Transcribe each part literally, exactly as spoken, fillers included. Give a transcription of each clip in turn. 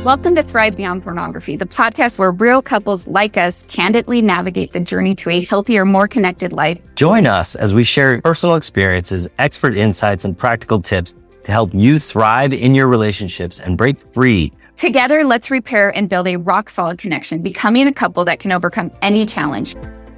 Welcome to Thrive Beyond Pornography, the podcast where real couples like us candidly navigate the journey to a healthier, more connected life. Join us as we share personal experiences, expert insights, and practical tips to help you thrive in your relationships and break free. Together, let's repair and build a rock-solid connection, becoming a couple that can overcome any challenge.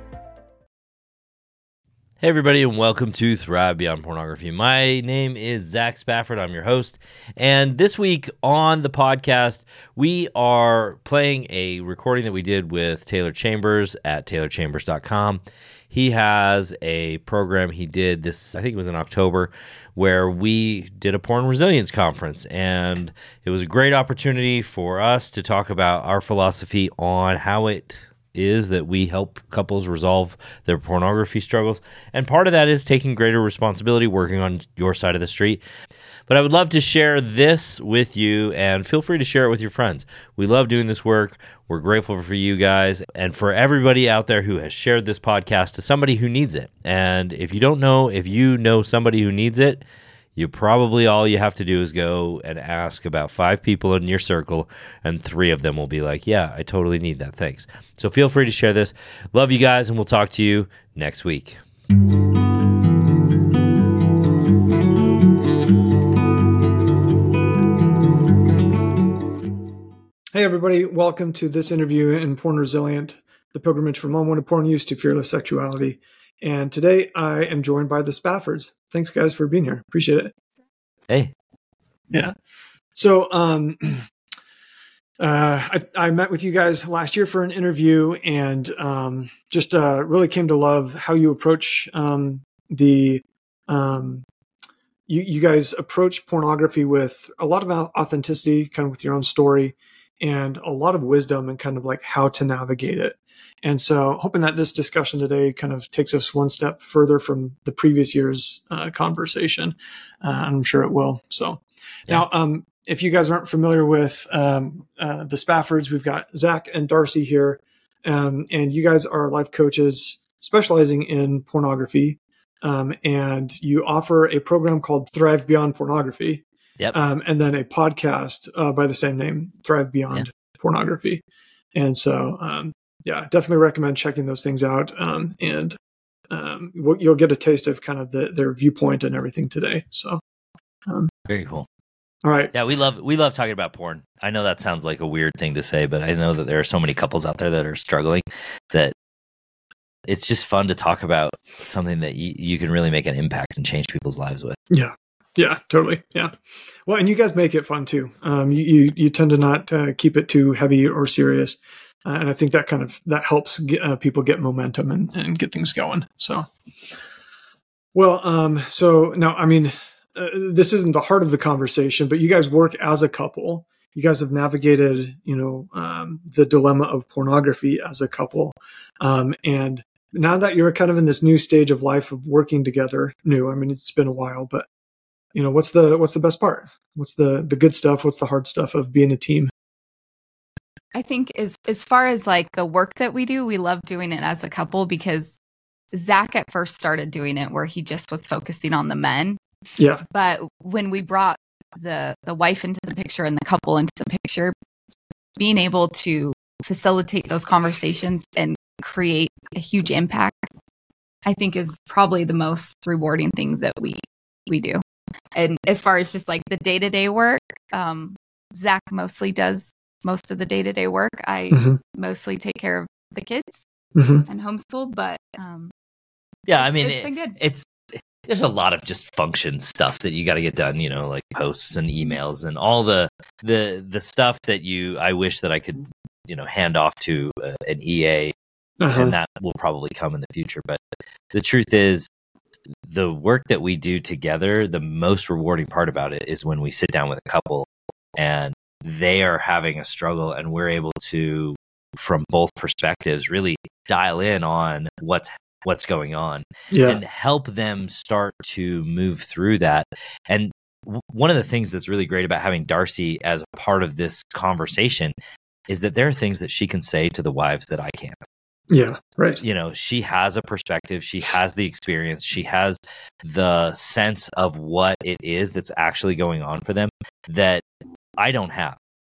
Hey everybody, and welcome to Thrive Beyond Pornography. My name is Zach Spafford. I'm your host, and this week on the podcast, we are playing a recording that we did with Taylor Chambers at taylor chambers dot com. He has a program he did this, I think it was in October, where we did a porn resilience conference, and it was a great opportunity for us to talk about our philosophy on how it is that we help couples resolve their pornography struggles. And part of that is taking greater responsibility, working on your side of the street. But I would love to share this with you, and feel free to share it with your friends. We love doing this work. We're grateful for you guys and for everybody out there who has shared this podcast to somebody who needs it. And if you don't know, if you know somebody who needs it, you probably all you have to do is go and ask about five people in your circle, and three of them will be like, yeah, I totally need that. Thanks. So feel free to share this. Love you guys, and we'll talk to you next week. Hey, everybody. Welcome to this interview in Porn Resilient, the pilgrimage from unwanted porn use to fearless sexuality. And today I am joined by the Spaffords. Thanks, guys, for being here. Appreciate it. Hey. Yeah. So um, uh, I, I met with you guys last year for an interview, and um, just uh, really came to love how you approach um, the um, you, you guys approach pornography with a lot of authenticity, kind of with your own story, and a lot of wisdom and kind of like how to navigate it. And so hoping that this discussion today kind of takes us one step further from the previous year's uh, conversation. Uh, I'm sure it will. So yeah. Now, um, if you guys aren't familiar with um, uh, the Spaffords, we've got Zach and Darcy here. Um, and you guys are life coaches specializing in pornography. Um, and you offer a program called Thrive Beyond Pornography. Yep. Um, and then a podcast uh, by the same name, Thrive Beyond yep. Pornography. And so, um, yeah, definitely recommend checking those things out. Um, and um, you'll get a taste of kind of the, their viewpoint and everything today. So, um, very cool. All right. Yeah, we love we love talking about porn. I know that sounds like a weird thing to say, but I know that there are so many couples out there that are struggling that it's just fun to talk about something that you, you can really make an impact and change people's lives with. Yeah. Yeah, totally. Yeah. Well, and you guys make it fun too. Um, you, you, you tend to not uh, keep it too heavy or serious. Uh, and I think that kind of, that helps get, uh, people get momentum and, and get things going. So, well, um, so now, I mean, uh, this isn't the heart of the conversation, but you guys work as a couple. You guys have navigated, you know, um, the dilemma of pornography as a couple. Um, and now that you're kind of in this new stage of life of working together, new, I mean, it's been a while, but you know, what's the, what's the best part? What's the, the good stuff? What's the hard stuff of being a team? I think as, as far as like the work that we do, we love doing it as a couple because Zach at first started doing it where he just was focusing on the men. Yeah. But when we brought the, the wife into the picture and the couple into the picture, being able to facilitate those conversations and create a huge impact, I think is probably the most rewarding thing that we, we do. And as far as just like the day-to-day work, um, Zach mostly does most of the day-to-day work. I mm-hmm. mostly take care of the kids mm-hmm. and homeschool, but um, yeah, I mean, it's it, been good. It's there's a lot of just function stuff that you got to get done, you know, like posts and emails and all the the the stuff that you. I wish that I could, you know, hand off to uh, an E A, uh-huh. and that will probably come in the future. But the truth is, the work that we do together, the most rewarding part about it is when we sit down with a couple and they are having a struggle and we're able to, from both perspectives, really dial in on what's what's going on yeah. and help them start to move through that. And w- one of the things that's really great about having Darcy as a part of this conversation is that there are things that she can say to the wives that I can't. Yeah, right. You know, she has a perspective, she has the experience, she has the sense of what it is that's actually going on for them that I don't have.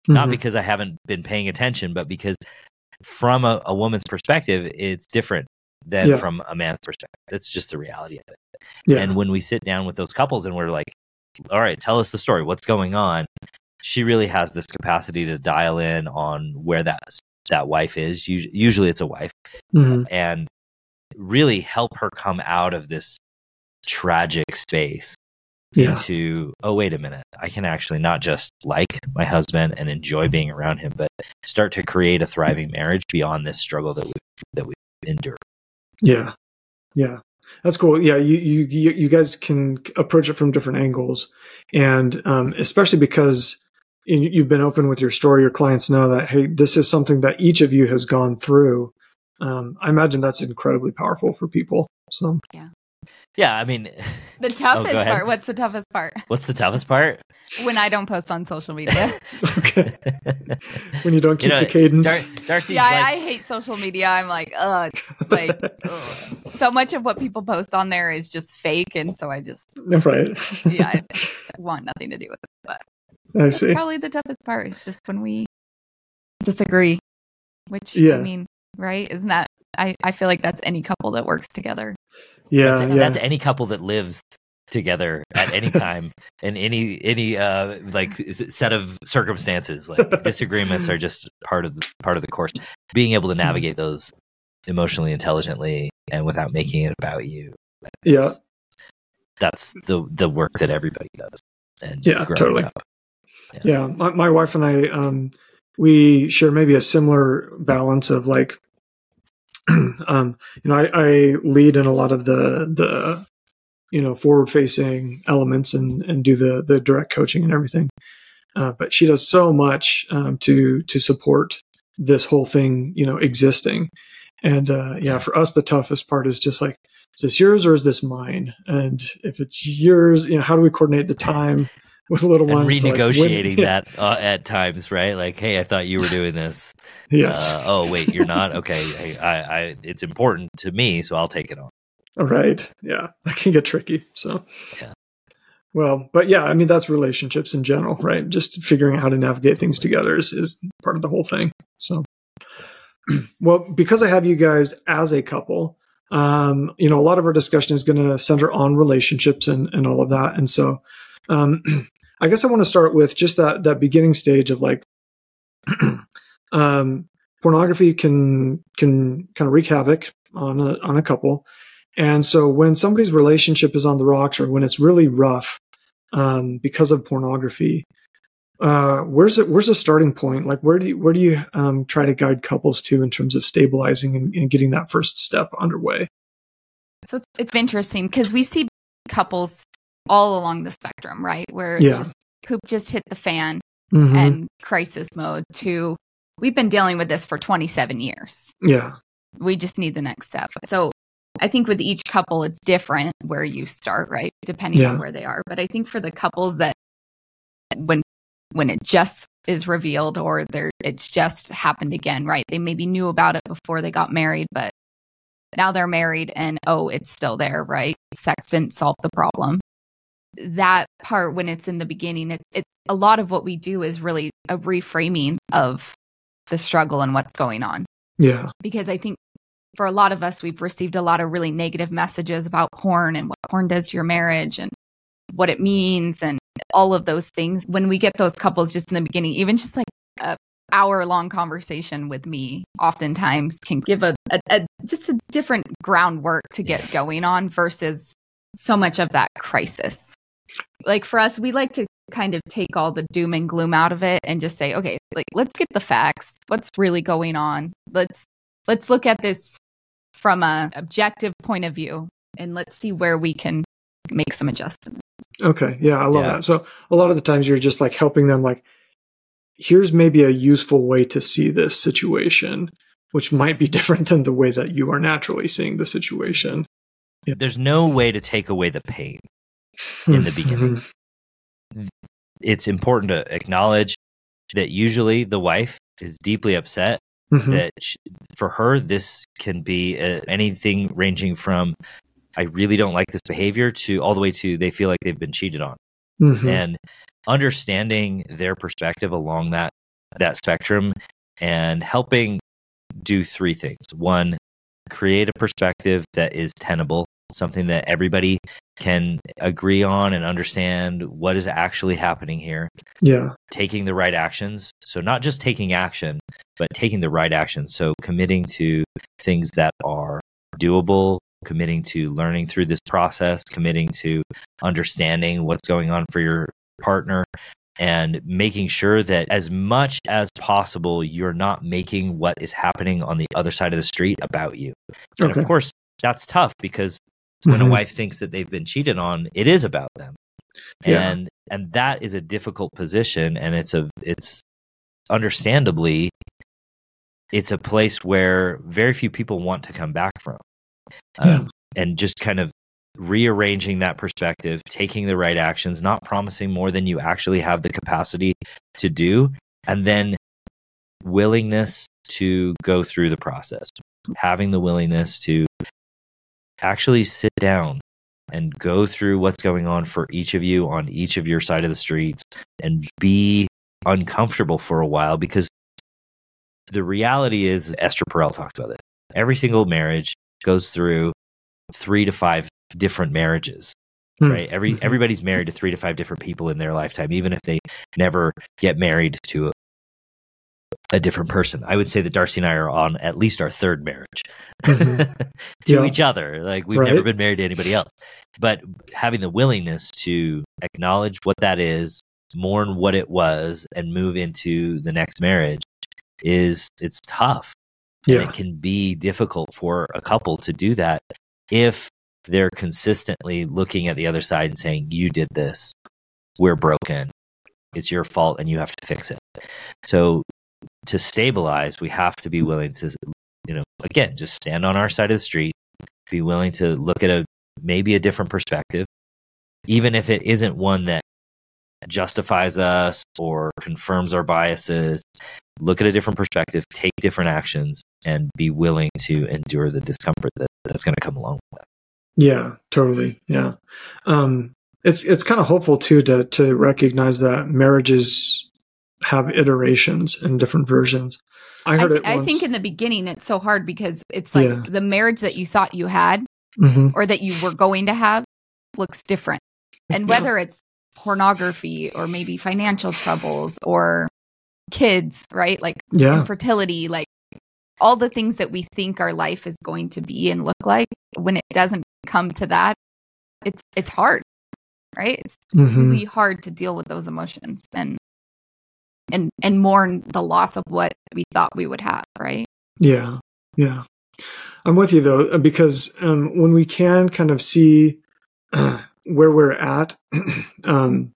not Mm-hmm. because I haven't been paying attention, but because from a, a woman's perspective, it's different than Yeah. from a man's perspective. It's just the reality of it. Yeah. And when we sit down with those couples and we're like, all right, tell us the story. What's going on? She really has this capacity to dial in on where that that wife is. Usually, usually it's a wife, Mm-hmm. and really help her come out of this tragic space Yeah. into, oh, wait a minute. I can actually not just like my husband and enjoy being around him, but start to create a thriving marriage beyond this struggle that we that we endure. Yeah. Yeah. That's cool. Yeah. You, you, you you guys can approach it from different angles. And, um, especially because you- you've been open with your story, your clients know that, hey, this is something that each of you has gone through. Um, I imagine that's incredibly powerful for people. So, Yeah, I mean, The toughest ahead. part. What's the toughest part? what's the toughest part? When I don't post on social media. okay. When you don't keep You know, the cadence. Dar- Darcy's yeah, like, I, I hate social media. I'm like, ugh, it's like ugh. So much of what people post on there is just fake, and so I just, Right. yeah, I just want nothing to do with it. But I see. probably the toughest part is just when we disagree. Which Yeah. I mean, right? Isn't that? I I feel like that's any couple that works together. Yeah. that's, yeah. that's any couple that lives together at any time in any any uh like s- set of circumstances. Like disagreements are just part of the, part of the course. Being able to navigate those emotionally intelligently and without making it about you. Yeah. That's, that's the the work that everybody does. And Yeah, growing totally. up. Yeah, my, my wife and I, um, we share maybe a similar balance of like, um, you know, I, I lead in a lot of the the, you know, forward facing elements and and do the the direct coaching and everything. Uh, but she does so much um, to to support this whole thing, you know, existing. And uh, yeah, for us, the toughest part is just like, is this yours or is this mine? And if it's yours, you know, how do we coordinate the time with little And ones? to, like, renegotiating win- that uh, at times, right? Like, hey, I thought you were doing this. Yes. Uh, oh, wait, you're not. Okay, I, I, I, it's important to me, so I'll take it on. All right. Yeah, that can get tricky. So, Yeah. well, but yeah, I mean, that's relationships in general, right? Just figuring out how to navigate things together is, is part of the whole thing. So, well, because I have you guys as a couple, um, you know, a lot of our discussion is going to center on relationships and, and all of that. And so, um, I guess I want to start with just that, that beginning stage of like, um, pornography can, can kind of wreak havoc on a, on a couple. And so when somebody's relationship is on the rocks or when it's really rough, um, because of pornography, uh, where's it, where's the starting point? Like, where do you, where do you, um, try to guide couples to in terms of stabilizing and, and getting that first step underway? So it's, it's interesting because we see couples all along the spectrum, right? Where it's Yeah. just poop just hit the fan Mhm. and crisis mode to we've been dealing with this for twenty-seven years. Yeah. We just need the next step. So I think with each couple, it's different where you start, right? Depending Yeah. on where they are. But I think for the couples that when when it just is revealed or they're it's just happened again, right? They maybe knew about it before they got married, but now they're married and oh, it's still there, right? Sex didn't solve the problem. That part when it's in the beginning, it, it a lot of what we do is really a reframing of the struggle and what's going on. Yeah. Because I think for a lot of us, we've received a lot of really negative messages about porn and what porn does to your marriage and what it means and all of those things. When we get those couples just in the beginning, even just like a hour long conversation with me oftentimes can give a, a, a just a different groundwork to get going on versus so much of that crisis. Like for us, we like to kind of take all the doom and gloom out of it and just say, okay, like let's get the facts. What's really going on? Let's let's look at this from a objective point of view and let's see where we can make some adjustments. Okay. Yeah. I love Yeah. that. So a lot of the times you're just like helping them, like, here's maybe a useful way to see this situation, which might be different than the way that you are naturally seeing the situation. There's no way to take away the pain in the beginning. It's important to acknowledge that usually the wife is deeply upset Mhm. that sh for her, this can be uh, anything ranging from, I really don't like this behavior to all the way to they feel like they've been cheated on. Mhm. And understanding their perspective along that that spectrum and helping do three things. One, create a perspective that is tenable, something that everybody can agree on and understand what is actually happening here. Yeah. Taking the right actions. So not just taking action, but taking the right actions. So committing to things that are doable, committing to learning through this process, committing to understanding what's going on for your partner, and making sure that as much as possible, you're not making what is happening on the other side of the street about you. And Okay. of course, that's tough because when Mhm. a wife thinks that they've been cheated on, it is about them. Yeah. And and that is a difficult position, and it's a it's understandably it's a place where very few people want to come back from. Yeah. Um, and just kind of rearranging that perspective, taking the right actions, not promising more than you actually have the capacity to do, and then willingness to go through the process, having the willingness to actually sit down and go through what's going on for each of you on each of your side of the streets and be uncomfortable for a while, because the reality is, Esther Perel talks about it. Every single marriage goes through three to five different marriages, Hmm. right? Every Mhm. everybody's married to three to five different people in their lifetime, even if they never get married to a, a different person. I would say that Darcy and I are on at least our third marriage Mhm. to Yeah. each other. Like we've never Right. been married to anybody else, but having the willingness to acknowledge what that is, mourn what it was, and move into the next marriage is it's tough. And Yeah. it can be difficult for a couple to do that if they're consistently looking at the other side and saying, you did this, we're broken, it's your fault, and you have to fix it. So to stabilize, we have to be willing to, you know, again, just stand on our side of the street, be willing to look at a maybe a different perspective, even if it isn't one that justifies us or confirms our biases. Look at a different perspective, take different actions, and be willing to endure the discomfort that, that's going to come along with that. Yeah, totally. Yeah. Um, it's, it's kind of hopeful too, to, to recognize that marriages have iterations and different versions. I I, heard th- it I once. think in the beginning it's so hard because it's like Yeah. the marriage that you thought you had Mhm. or that you were going to have looks different. And Yeah. whether it's pornography or maybe financial troubles or kids, right? Like Yeah. infertility, like all the things that we think our life is going to be and look like, when it doesn't come to that, it's it's hard, right? It's Mhm. really hard to deal with those emotions and and and mourn the loss of what we thought we would have, right? Yeah. Yeah. I'm with you though, because um, when we can kind of see uh, where we're at um,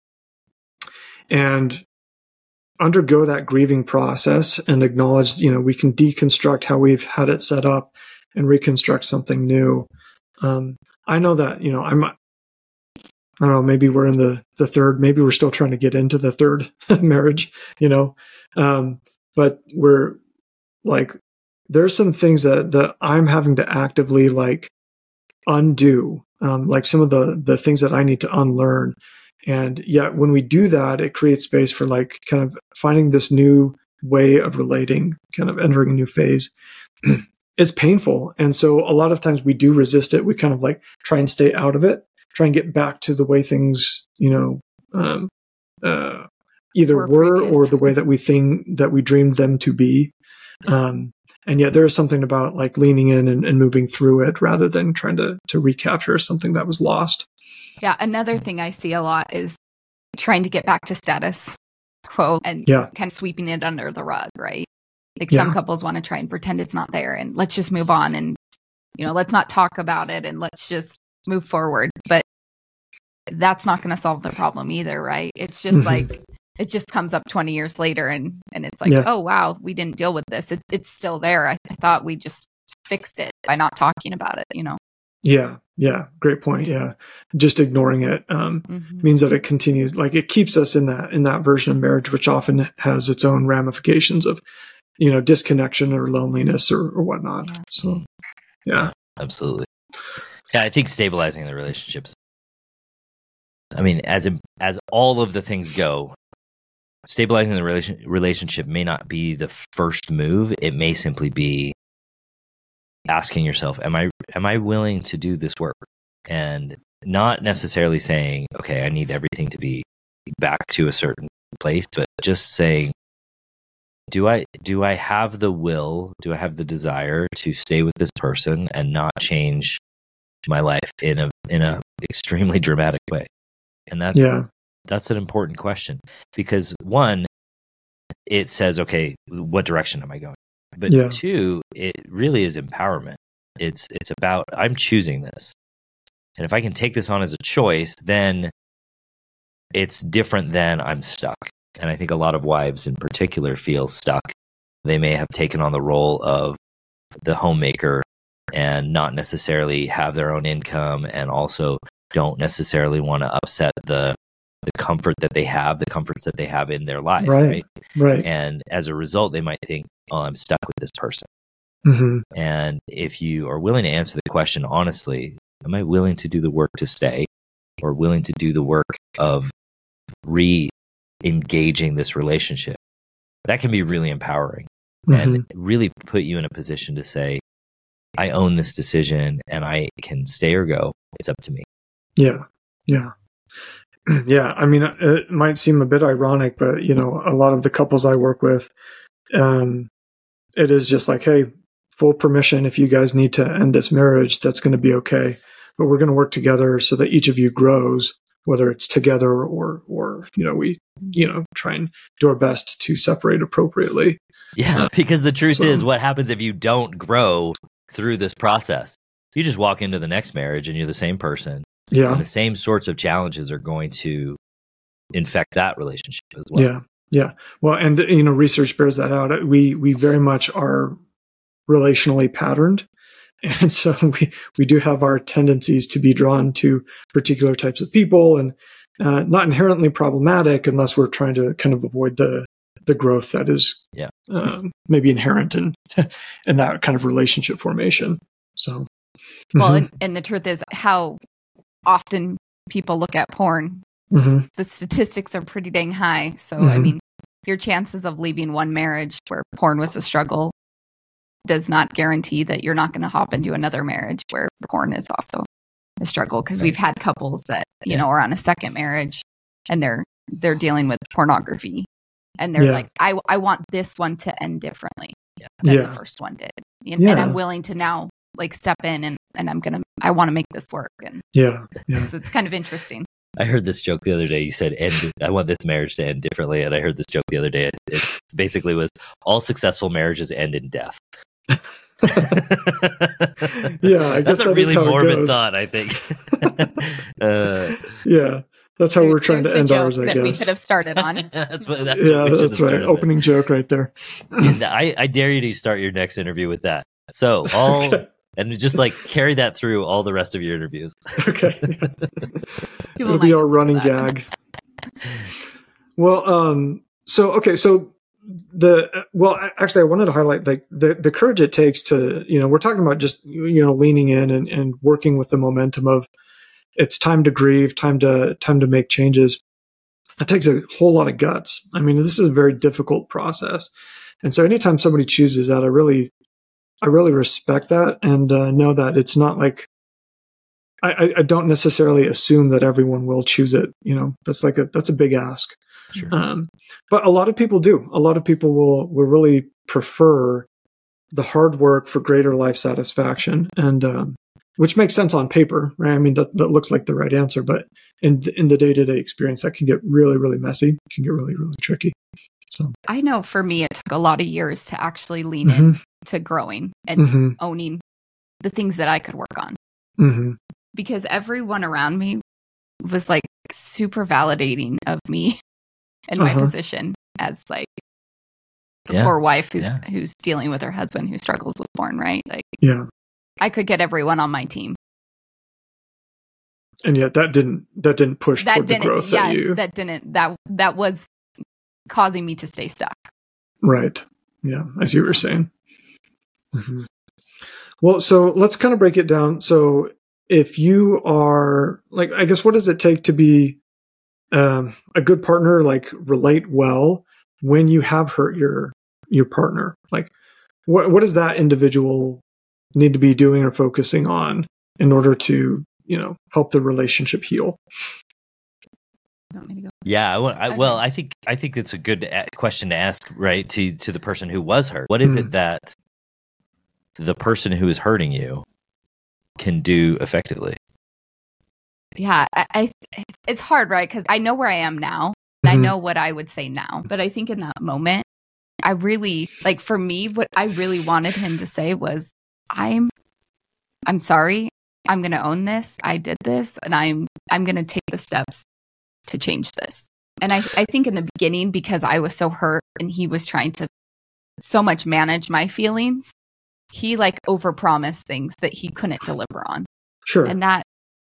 and undergo that grieving process and acknowledge, you know, we can deconstruct how we've had it set up and reconstruct something new. Um, I know that, you know, I'm, I don't know, maybe we're in the, the third, maybe we're still trying to get into the third marriage, you know, um, but we're like, there's some things that, that I'm having to actively like undo, um, like some of the, the things that I need to unlearn. And yet when we do that, it creates space for like kind of finding this new way of relating, kind of entering a new phase. It's painful. And so a lot of times we do resist it. We kind of like try and stay out of it, try and get back to the way things, you know, um, uh, either Were were previous. or the way that we think that we dreamed them to be. Um, and yet there is something about like leaning in and, and moving through it rather than trying to, to recapture something that was lost. Yeah, another thing I see a lot is trying to get back to status quo and Yeah. kind of sweeping it under the rug, right? Like Yeah. some couples want to try and pretend it's not there and let's just move on and, you know, let's not talk about it and let's just move forward. But that's not going to solve the problem either, right? It's just Mhm. like, it just comes up twenty years later and, and it's like, Yeah. oh, wow, we didn't deal with this. It's it's still there. I, I thought we just fixed it by not talking about it, you know? Yeah. Yeah. Great point. Yeah. Just ignoring it, um, Mhm. means that it continues, like it keeps us in that, in that version of marriage, which often has its own ramifications of, you know, disconnection or loneliness or, or whatnot. Yeah. So, yeah. Absolutely. Yeah, I think stabilizing the relationships. I mean, as in, as all of the things go, stabilizing the relation, relationship may not be the first move. It may simply be asking yourself, am I am I willing to do this work? And not necessarily saying, okay, I need everything to be back to a certain place, but just saying, do I do I have the will, do I have the desire to stay with this person and not change my life in a in a extremely dramatic way? And that's Yeah. that's an important question, because one, it says, okay, what direction am I going? But Yeah. two, it really is empowerment. It's it's about, I'm choosing this. And if I can take this on as a choice, then it's different than I'm stuck. And I think a lot of wives in particular feel stuck. They may have taken on the role of the homemaker and not necessarily have their own income, and also don't necessarily want to upset the the comfort that they have, the comforts that they have in their life, Right. right? Right. And as a result, they might think, oh, I'm stuck with this person. Mm-hmm. And if you are willing to answer the question honestly, am I willing to do the work to stay, or willing to do the work of re-engaging this relationship? That can be really empowering Mm-hmm. and really put you in a position to say, I own this decision and I can stay or go. It's up to me. Yeah. Yeah. Yeah. I mean, it might seem a bit ironic, but you know, a lot of the couples I work with, um, it is just like, hey, full permission. If you guys need to end this marriage, that's going to be okay. But we're going to work together so that each of you grows, whether it's together or, or, you know, we, you know, try and do our best to separate appropriately. Yeah. Because the truth So- is, what happens if you don't grow through this process? You just walk into the next marriage and you're the same person. Yeah. And the same sorts of challenges are going to infect that relationship as well. Yeah. Yeah. Well, and, you know, research bears that out. We, we very much are relationally patterned. And so we, we do have our tendencies to be drawn to particular types of people, and uh, not inherently problematic unless we're trying to kind of avoid the, the growth that is Yeah. um, maybe inherent in, in that kind of relationship formation. So, Well, mhm, and, and the truth is how often people look at porn. mhm. The statistics are pretty dang high. So, I Mhm. mean, your chances of leaving one marriage where porn was a struggle does not guarantee that you're not going to hop into another marriage where porn is also a struggle. Because Right. we've had couples that, you Yeah. know, are on a second marriage and they're they're dealing with pornography. And they're Yeah. like, I, I want this one to end differently Yeah. than Yeah. the first one did. And, Yeah. and I'm willing to now like step in and, and I'm going to, I want to make this work. And Yeah. Yeah. so it's kind of interesting. I heard this joke the other day. You said, end, I want this marriage to end differently. And I heard this joke the other day. It basically was, all successful marriages end in death. Yeah, I guess That's a that is really how it morbid goes. thought, I think. uh, Yeah. That's how There- we're trying there's to the end joke ours, I that we guess. could have started on. that's what, that's Yeah, what we should that's have right. started with. Opening joke right there. And I, I dare you to start your next interview with that. So all Okay. and just like carry that through all the rest of your interviews. Okay. People It'll might be our just running do that. gag. Well, um, so okay, so the well, a- actually, I wanted to highlight like the the courage it takes to, you know, we're talking about just, you know, leaning in and, and working with the momentum of it's time to grieve, time to time to make changes. It takes a whole lot of guts. I mean, this is a very difficult process, and so anytime somebody chooses that, I really, I really respect that and uh, know that it's not like. I, I don't necessarily assume that everyone will choose it. You know, that's like a that's a big ask. Sure. Um, but a lot of people do. A lot of people will will really prefer the hard work for greater life satisfaction, and um, which makes sense on paper, right? I mean, that, that looks like the right answer, but in in the day to day experience, that can get really, really messy. Can get really, really tricky. So, I know for me, it took a lot of years to actually lean in mhm, to growing and mhm, owning the things that I could work on, mhm. because everyone around me was like super validating of me and my Uh-huh. position as like a Yeah. poor wife who's Yeah. who's dealing with her husband who struggles with porn, right? Like Yeah, I could get everyone on my team. and yet that didn't that didn't push That toward the didn't, growth yeah, that you that didn't that that was causing me to stay stuck. right. Yeah, I see what you're saying. Mhm. Well, so let's kind of break it down. So if you are like, I guess, what does it take to be um, a good partner like relate well when you have hurt your your partner? Like, what what does that individual need to be doing or focusing on in order to, you know, help the relationship heal? Want me to go? Yeah, I, want- I, Okay. well, I think I think it's a good a- question to ask, right? To to the person who was hurt. What is Mm. it that the person who is hurting you can do effectively? Yeah, I, I it's, it's hard, right? Because I know where I am now, and I Mhm. know what I would say now. But I think in that moment, I really like for me, what I really wanted him to say was, "I'm, I'm sorry. I'm going to own this. I did this, and I'm, I'm going to take the steps to change this." And I, I think in the beginning, because I was so hurt, and he was trying to so much manage my feelings, he like overpromised things that he couldn't deliver on. Sure. And that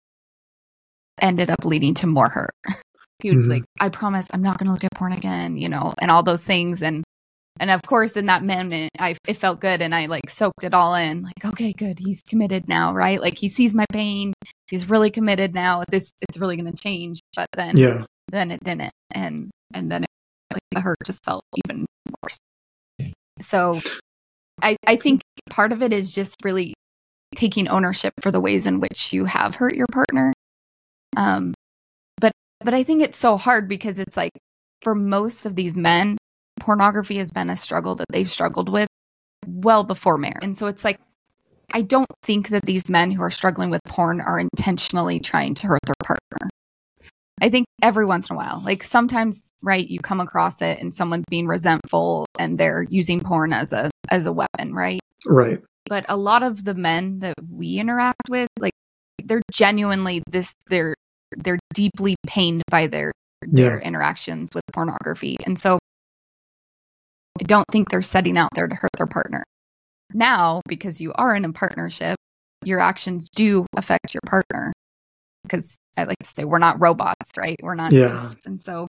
ended up leading to more hurt. He would Mhm. like, I promise I'm not going to look at porn again, you know, and all those things. And, and of course, in that moment, I, it felt good. And I like soaked it all in like, okay, good. He's committed now, right? Like he sees my pain. He's really committed now. This, it's really going to change. But then, Yeah. then it didn't. And, and then it, like, the hurt just felt even worse. So I, I think part of it is just really taking ownership for the ways in which you have hurt your partner. Um, but but I think it's so hard because it's like for most of these men, pornography has been a struggle that they've struggled with well before marriage. And so it's like, I don't think that these men who are struggling with porn are intentionally trying to hurt their partner. I think every once in a while, like sometimes, right, you come across it and someone's being resentful and they're using porn as a as a weapon, right? Right. But a lot of the men that we interact with, like they're genuinely this they're they're deeply pained by their their Yeah. interactions with pornography. And so I don't think they're setting out there to hurt their partner. Now, because you are in a partnership, your actions do affect your partner. Because I like to say we're not robots, right? We're not Yeah. just, and so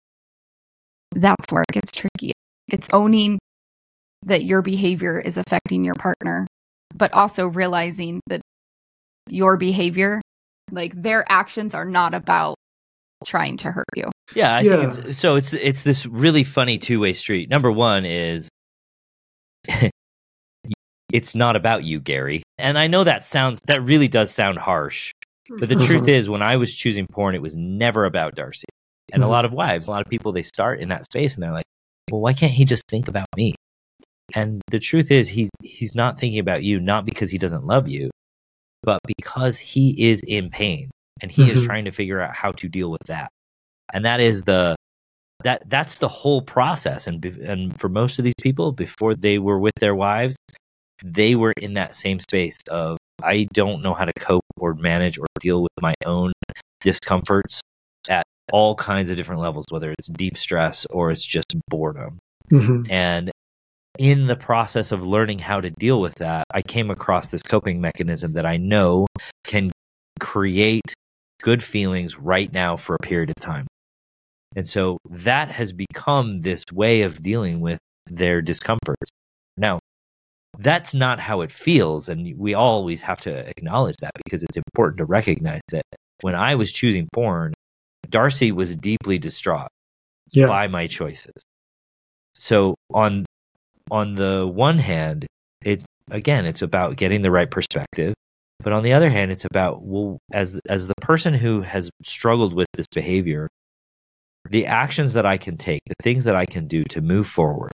that's where it gets tricky. It's owning that your behavior is affecting your partner, but also realizing that your behavior, like their actions are not about trying to hurt you. Yeah, I Yeah. think it's so. It's it's this really funny two way street. Number one is it's not about you, Gary, and I know that sounds that really does sound harsh. But the truth Uh-huh. is, when I was choosing porn, it was never about Darcy. And a Mhm. lot of wives, a lot of people, they start in that space and they're like, well, why can't he just think about me? And the truth is, he's he's not thinking about you, not because he doesn't love you, but because he is in pain and he is Mhm. trying to figure out how to deal with that. And that is the that that's the whole process. And be- and for most of these people, before they were with their wives, they were in that same space of I don't know how to cope or manage or deal with my own discomforts at all kinds of different levels, whether it's deep stress or it's just boredom. Mhm. And in the process of learning how to deal with that, I came across this coping mechanism that I know can create good feelings right now for a period of time. And so that has become this way of dealing with their discomforts. Now, that's not how it feels. And we always have to acknowledge that because it's important to recognize that when I was choosing porn, Darcy was deeply distraught Yeah. by my choices. So on on the one hand, it's again, it's about getting the right perspective. But on the other hand, it's about, well, as as the person who has struggled with this behavior, the actions that I can take, the things that I can do to move forward,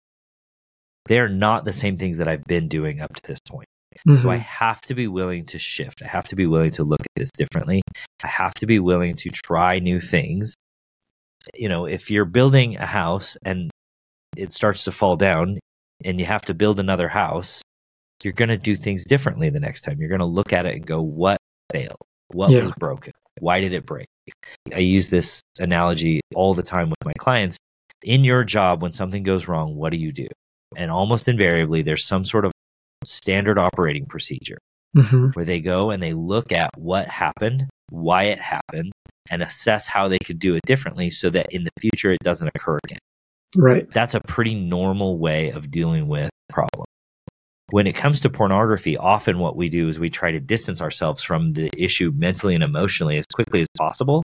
they're not the same things that I've been doing up to this point. Mhm. So I have to be willing to shift. I have to be willing to look at this differently. I have to be willing to try new things. You know, if you're building a house and it starts to fall down and you have to build another house, you're going to do things differently the next time. You're going to look at it and go, what failed? What Yeah. was broken? Why did it break? I use this analogy all the time with my clients. In your job, when something goes wrong, what do you do? And almost invariably, there's some sort of standard operating procedure Mhm. where they go and they look at what happened, why it happened, and assess how they could do it differently so that in the future it doesn't occur again. Right. That's a pretty normal way of dealing with problems. When it comes to pornography, often what we do is we try to distance ourselves from the issue mentally and emotionally as quickly as possible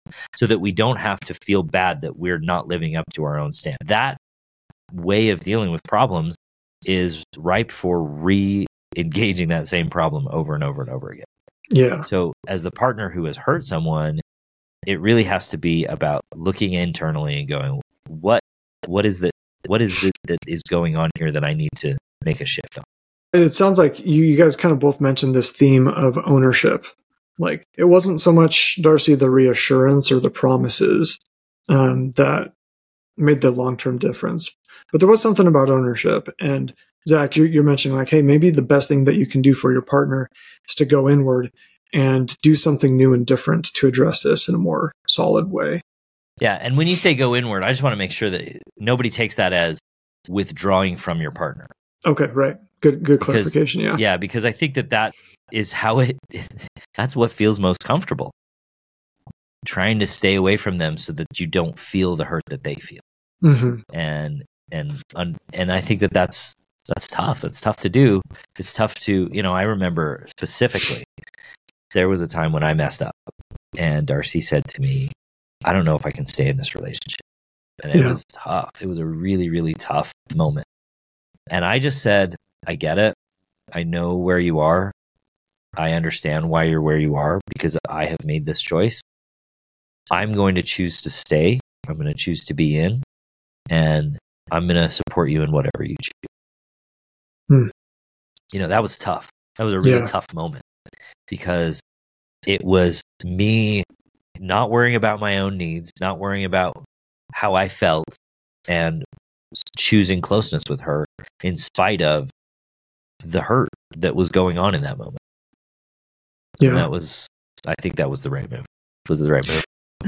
so that we don't have to feel bad that we're not living up to our own stand. That way of dealing with problems is ripe for re-engaging that same problem over and over and over again. Yeah. So as the partner who has hurt someone, it really has to be about looking internally and going, what what is the what is it that is going on here that I need to make a shift on? It sounds like you, you guys kind of both mentioned this theme of ownership. Like, it wasn't so much, Darcy, the reassurance or the promises um, that made the long-term difference, but there was something about ownership. And Zach, you're, you're mentioning like, hey, maybe the best thing that you can do for your partner is to go inward and do something new and different to address this in a more solid way. Yeah, and when you say go inward, I just want to make sure that nobody takes that as withdrawing from your partner. Okay, right. Good, good Because, clarification. Yeah, yeah, because I think that that is how it. That's what feels most comfortable. Trying to stay away from them so that you don't feel the hurt that they feel, mm-hmm. and and and I think that that's that's tough. It's tough to do. It's tough to you know. I remember specifically there was a time when I messed up, and Darcy said to me, I don't know if I can stay in this relationship. And it Yeah. was tough. It was a really, really tough moment. And I just said, I get it. I know where you are. I understand why you're where you are because I have made this choice. I'm going to choose to stay. I'm going to choose to be in. And I'm going to support you in whatever you choose. Hmm. You know, that was tough. That was a really Yeah. tough moment because it was me not worrying about my own needs, not worrying about how I felt, and choosing closeness with her in spite of the hurt that was going on in that moment. Yeah. And that was, I think that was the right move. Was the right move.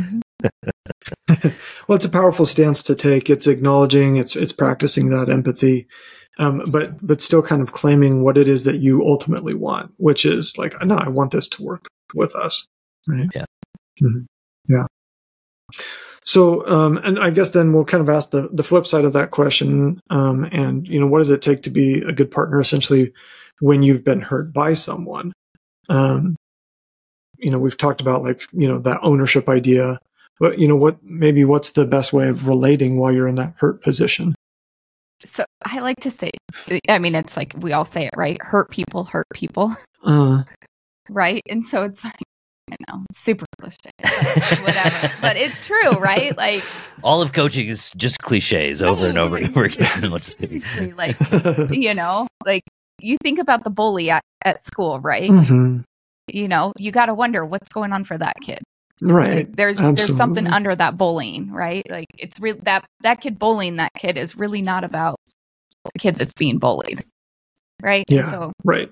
Well, it's a powerful stance to take. It's acknowledging, it's it's practicing that empathy, um, but but still kind of claiming what it is that you ultimately want, which is like, no, I want this to work with us, right? Yeah. Mm-hmm. Yeah. So, um, and I guess then we'll kind of ask the the flip side of that question, um, and you know, what does it take to be a good partner? Essentially, when you've been hurt by someone, um, you know, we've talked about like you know that ownership idea. But you know what? Maybe what's the best way of relating while you're in that hurt position? So I like to say, I mean, it's like we all say it, right? Hurt people hurt people, Uh, right? And so it's like, you know, super cliche, but whatever. But it's true, right? Like All of coaching is just cliches over and over and over again. No, just kidding. seriously, like you know, like you think about the bully at, at school, right? mhm. You know, you got to wonder what's going on for that kid. Right. Like, there's there's something Absolutely. under that bullying, right? Like it's real that that kid bullying that kid is really not about the kid that's being bullied, right? And Yeah. so, Right.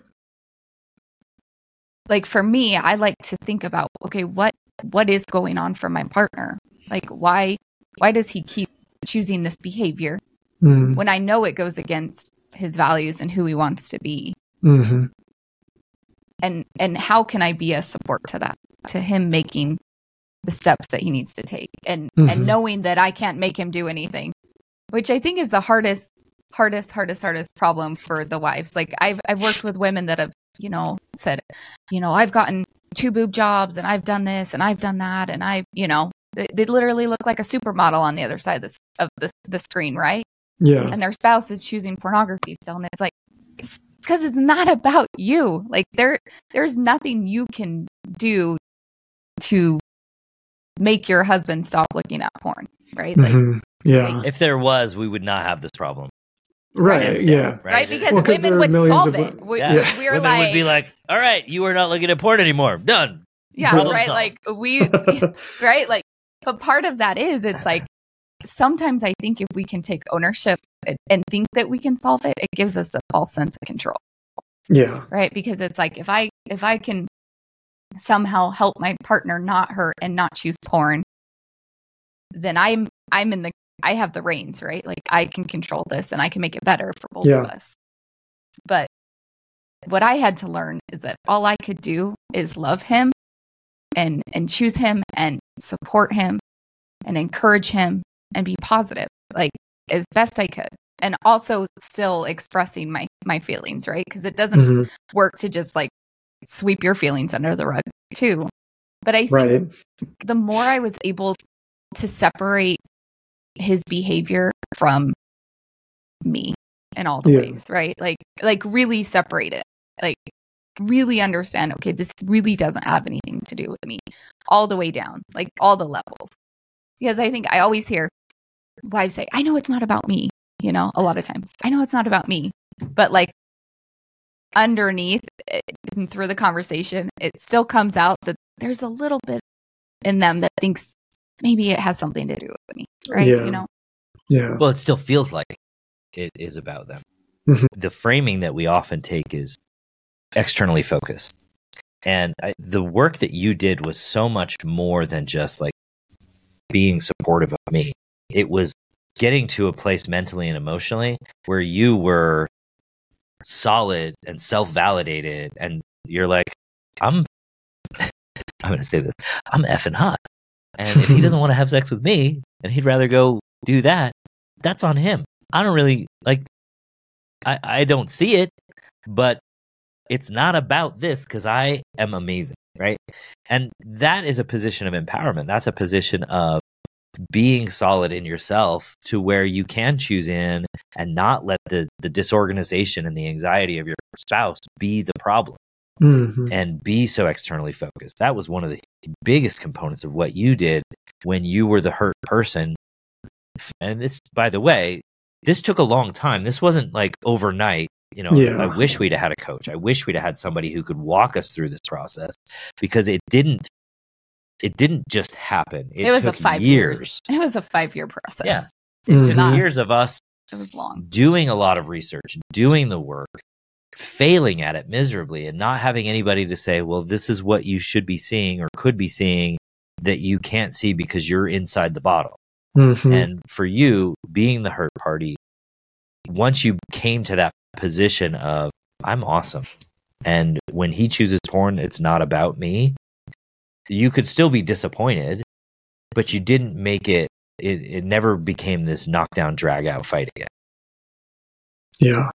like for me, I like to think about, okay, what what is going on for my partner? Like why why does he keep choosing this behavior Mm. when I know it goes against his values and who he wants to be? Hmm. And and how can I be a support to that, to him making the steps that he needs to take, and Mhm. and knowing that I can't make him do anything, which I think is the hardest hardest hardest hardest problem for the wives. Like I've I've worked with women that have, you know, said, you know, I've gotten two boob jobs and I've done this and I've done that and I, you know, they, they literally look like a supermodel on the other side of this of the, the screen, right? Yeah. And their spouse is choosing pornography still, and it's like it's because it's not about you. Like there there's nothing you can do to make your husband stop looking at porn, right? Like Mhm. Yeah. If there was, we would not have this problem. Right. Hands down, Yeah. right, because Well, 'cause women there are would millions solve of it. wo- We, Yeah. Yeah. We're Women like, would be like, all right, you are not looking at porn anymore. Done. yeah, problem right. solved. Like we, right. Like, but part of that is it's like sometimes I think if we can take ownership and, and think that we can solve it, it gives us a false sense of control, Yeah. right? Because it's like if I if I can somehow help my partner not hurt and not choose porn, then I'm I'm in the I have the reins, right? Like I can control this and I can make it better for both Yeah. of us. But what I had to learn is that all I could do is love him and and choose him and support him and encourage him and be positive, like as best I could. And also still expressing my my feelings, right? Because it doesn't Mhm. work to just like sweep your feelings under the rug too. But I think Right. the more I was able to separate his behavior from me in all the Yeah. ways, right? Like, like really separate it. Like, really understand, okay, this really doesn't have anything to do with me, all the way down, like all the levels. Because I think I always hear wives say, I know it's not about me, you know, a lot of times. I know it's not about me. But like underneath it, and through the conversation, it still comes out that there's a little bit in them that thinks maybe it has something to do with me, right? Yeah. You know? Yeah. Well, it still feels like it is about them. Mhm. The framing that we often take is externally focused. And I, the work that you did was so much more than just like being supportive of me. It was getting to a place mentally and emotionally where you were solid and self-validated, and you're like, I'm I'm going to say this, I'm effing hot. And if he doesn't want to have sex with me and he'd rather go do that, that's on him. I don't really like, I, I don't see it, but it's not about this because I am amazing, right? And that is a position of empowerment. That's a position of being solid in yourself to where you can choose in and not let the, the disorganization and the anxiety of your spouse be the problem. Mhm. And be so externally focused. That was one of the biggest components of what you did when you were the hurt person. And this, by the way, this took a long time. This wasn't like overnight. You know, Yeah. I wish we'd have had a coach. I wish we'd have had somebody who could walk us through this process, because it didn't, it didn't just happen. It, It was a took five years. years. It was a five year process. Yeah. It Mhm. did not. Years of us It was long. doing a lot of research, doing the work, failing at it miserably, and not having anybody to say, well, this is what you should be seeing or could be seeing that you can't see because you're inside the bottle. Mhm. And for you, being the hurt party, once you came to that position of, I'm awesome, and when he chooses porn, it's not about me, you could still be disappointed, but you didn't make it, it, it never became this knockdown, drag out fight again. Yeah.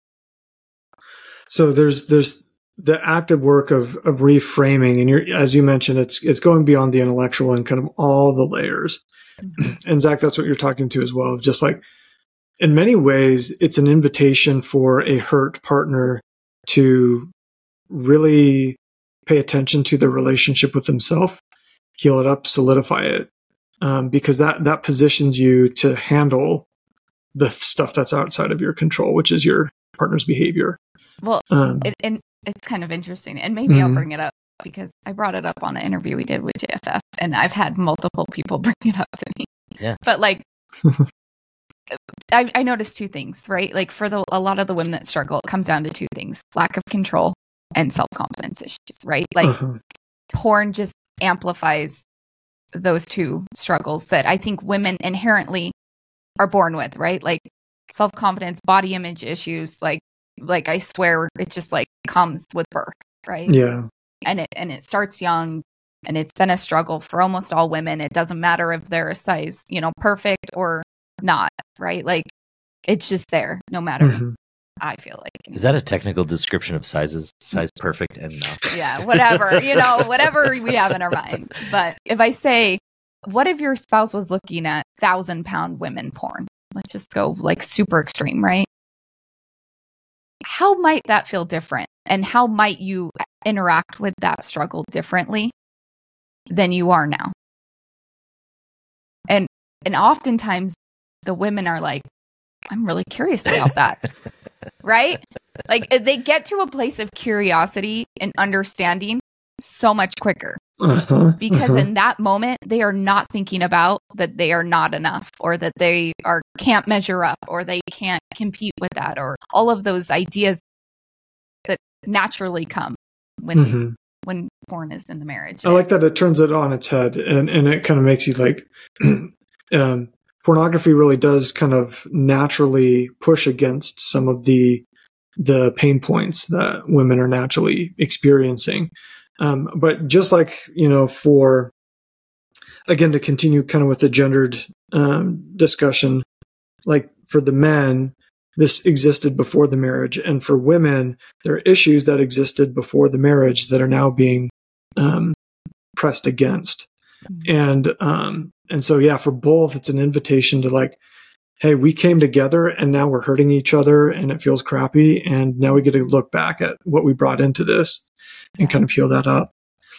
So there's there's the active work of of reframing, and you're, as you mentioned, it's it's going beyond the intellectual and kind of all the layers. And Zach, that's what you're talking to as well. Of just like, in many ways, it's an invitation for a hurt partner to really pay attention to the relationship with himself, heal it up, solidify it, um, because that that positions you to handle the stuff that's outside of your control, which is your partner's behavior. Well, Um, it, and it's kind of interesting. And maybe I'll Mhm. bring it up because I brought it up on an interview we did with J F F, and I've had multiple people bring it up to me. Yeah. But like, I, I noticed two things, right? Like for the a lot of the women that struggle, it comes down to two things: lack of control and self-confidence issues, right? Like uh-huh. porn just amplifies those two struggles that I think women inherently are born with, right? Like self-confidence, body image issues, like like I swear it just like comes with birth, right? Yeah. And it and it starts young, and it's been a struggle for almost all women. It doesn't matter if they're a size, you know, perfect or not, right? Like it's just there no matter. Mhm. I feel like. Is that a technical description of sizes? Size perfect and no. Yeah, whatever, you know, whatever we have in our minds. But if I say, what if your spouse was looking at thousand pound women porn? Let's just go like super extreme, right? How might that feel different? And how might you interact with that struggle differently than you are now? And and oftentimes the women are like, I'm really curious about that. Right? Like they get to a place of curiosity and understanding so much quicker. Uh-huh. Because uh-huh. in that moment, they are not thinking about that they are not enough, or that they are can't measure up, or they can't compete with that, or all of those ideas that naturally come when Mhm. when porn is in the marriage. I like It's- that it turns it on its head, and, and it kind of makes you like, um, pornography really does kind of naturally push against some of the the pain points that women are naturally experiencing. Um, but just like, you know, for, again, to continue kind of with the gendered um, discussion, like for the men, this existed before the marriage. And for women, there are issues that existed before the marriage that are now being um, pressed against. And, um, and so, yeah, for both, it's an invitation to like, hey, we came together and now we're hurting each other and it feels crappy. And now we get to look back at what we brought into this and kind of heal that up.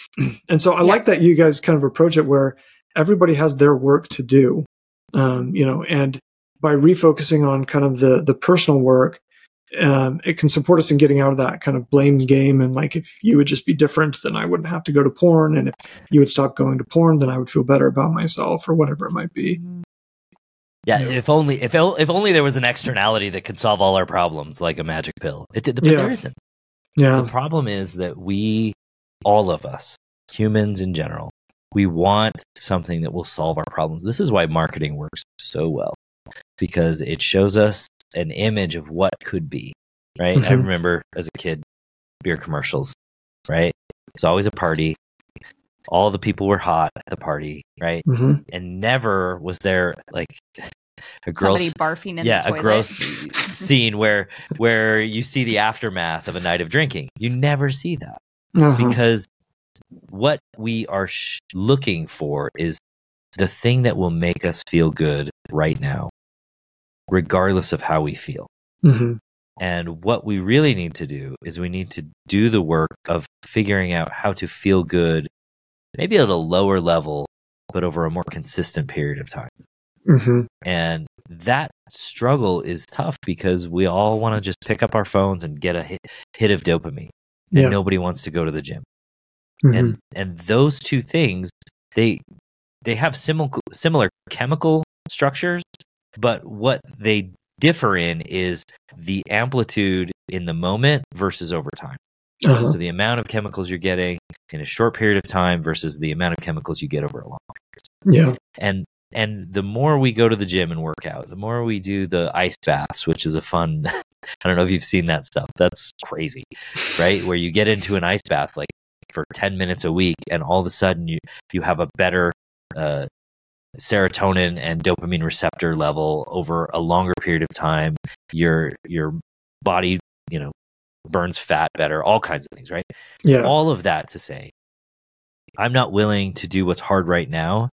And so I Yeah. like that you guys kind of approach it where everybody has their work to do, um, you know, and by refocusing on kind of the, the personal work, um, it can support us in getting out of that kind of blame game. And like, if you would just be different, then I wouldn't have to go to porn. And if you would stop going to porn, then I would feel better about myself or whatever it might be. Yeah, Yeah. if only if o- if only there was an externality that could solve all our problems, like a magic pill. It did, but Yeah. there isn't. Yeah. The problem is that we, all of us, humans in general, we want something that will solve our problems. This is why marketing works so well, because it shows us an image of what could be, right? I Mhm. remember as a kid, beer commercials, right? It's always a party. All the people were hot at the party, right? hmm And never was there like a gross, Somebody barfing in yeah, the toilet. a gross scene where where you see the aftermath of a night of drinking. You never see that Uh-huh. because what we are sh- looking for is the thing that will make us feel good right now, regardless of how we feel. hmm And what we really need to do is we need to do the work of figuring out how to feel good, maybe at a lower level, but over a more consistent period of time. hmm And that struggle is tough because we all want to just pick up our phones and get a hit, hit of dopamine. And Yeah. nobody wants to go to the gym. hmm And and those two things, they they have similar similar chemical structures, but what they differ in is the amplitude in the moment versus over time. Uh-huh. So the amount of chemicals you're getting in a short period of time versus the amount of chemicals you get over a long period. Yeah. And and the more we go to the gym and work out, the more we do the ice baths, which is a fun I don't know if you've seen that stuff. That's crazy, right? Where you get into an ice bath like for ten minutes a week and all of a sudden you you have a better uh, serotonin and dopamine receptor level over a longer period of time. Your your body, you know, burns fat better, all kinds of things, right? Yeah. All of that to say, I'm not willing to do what's hard right now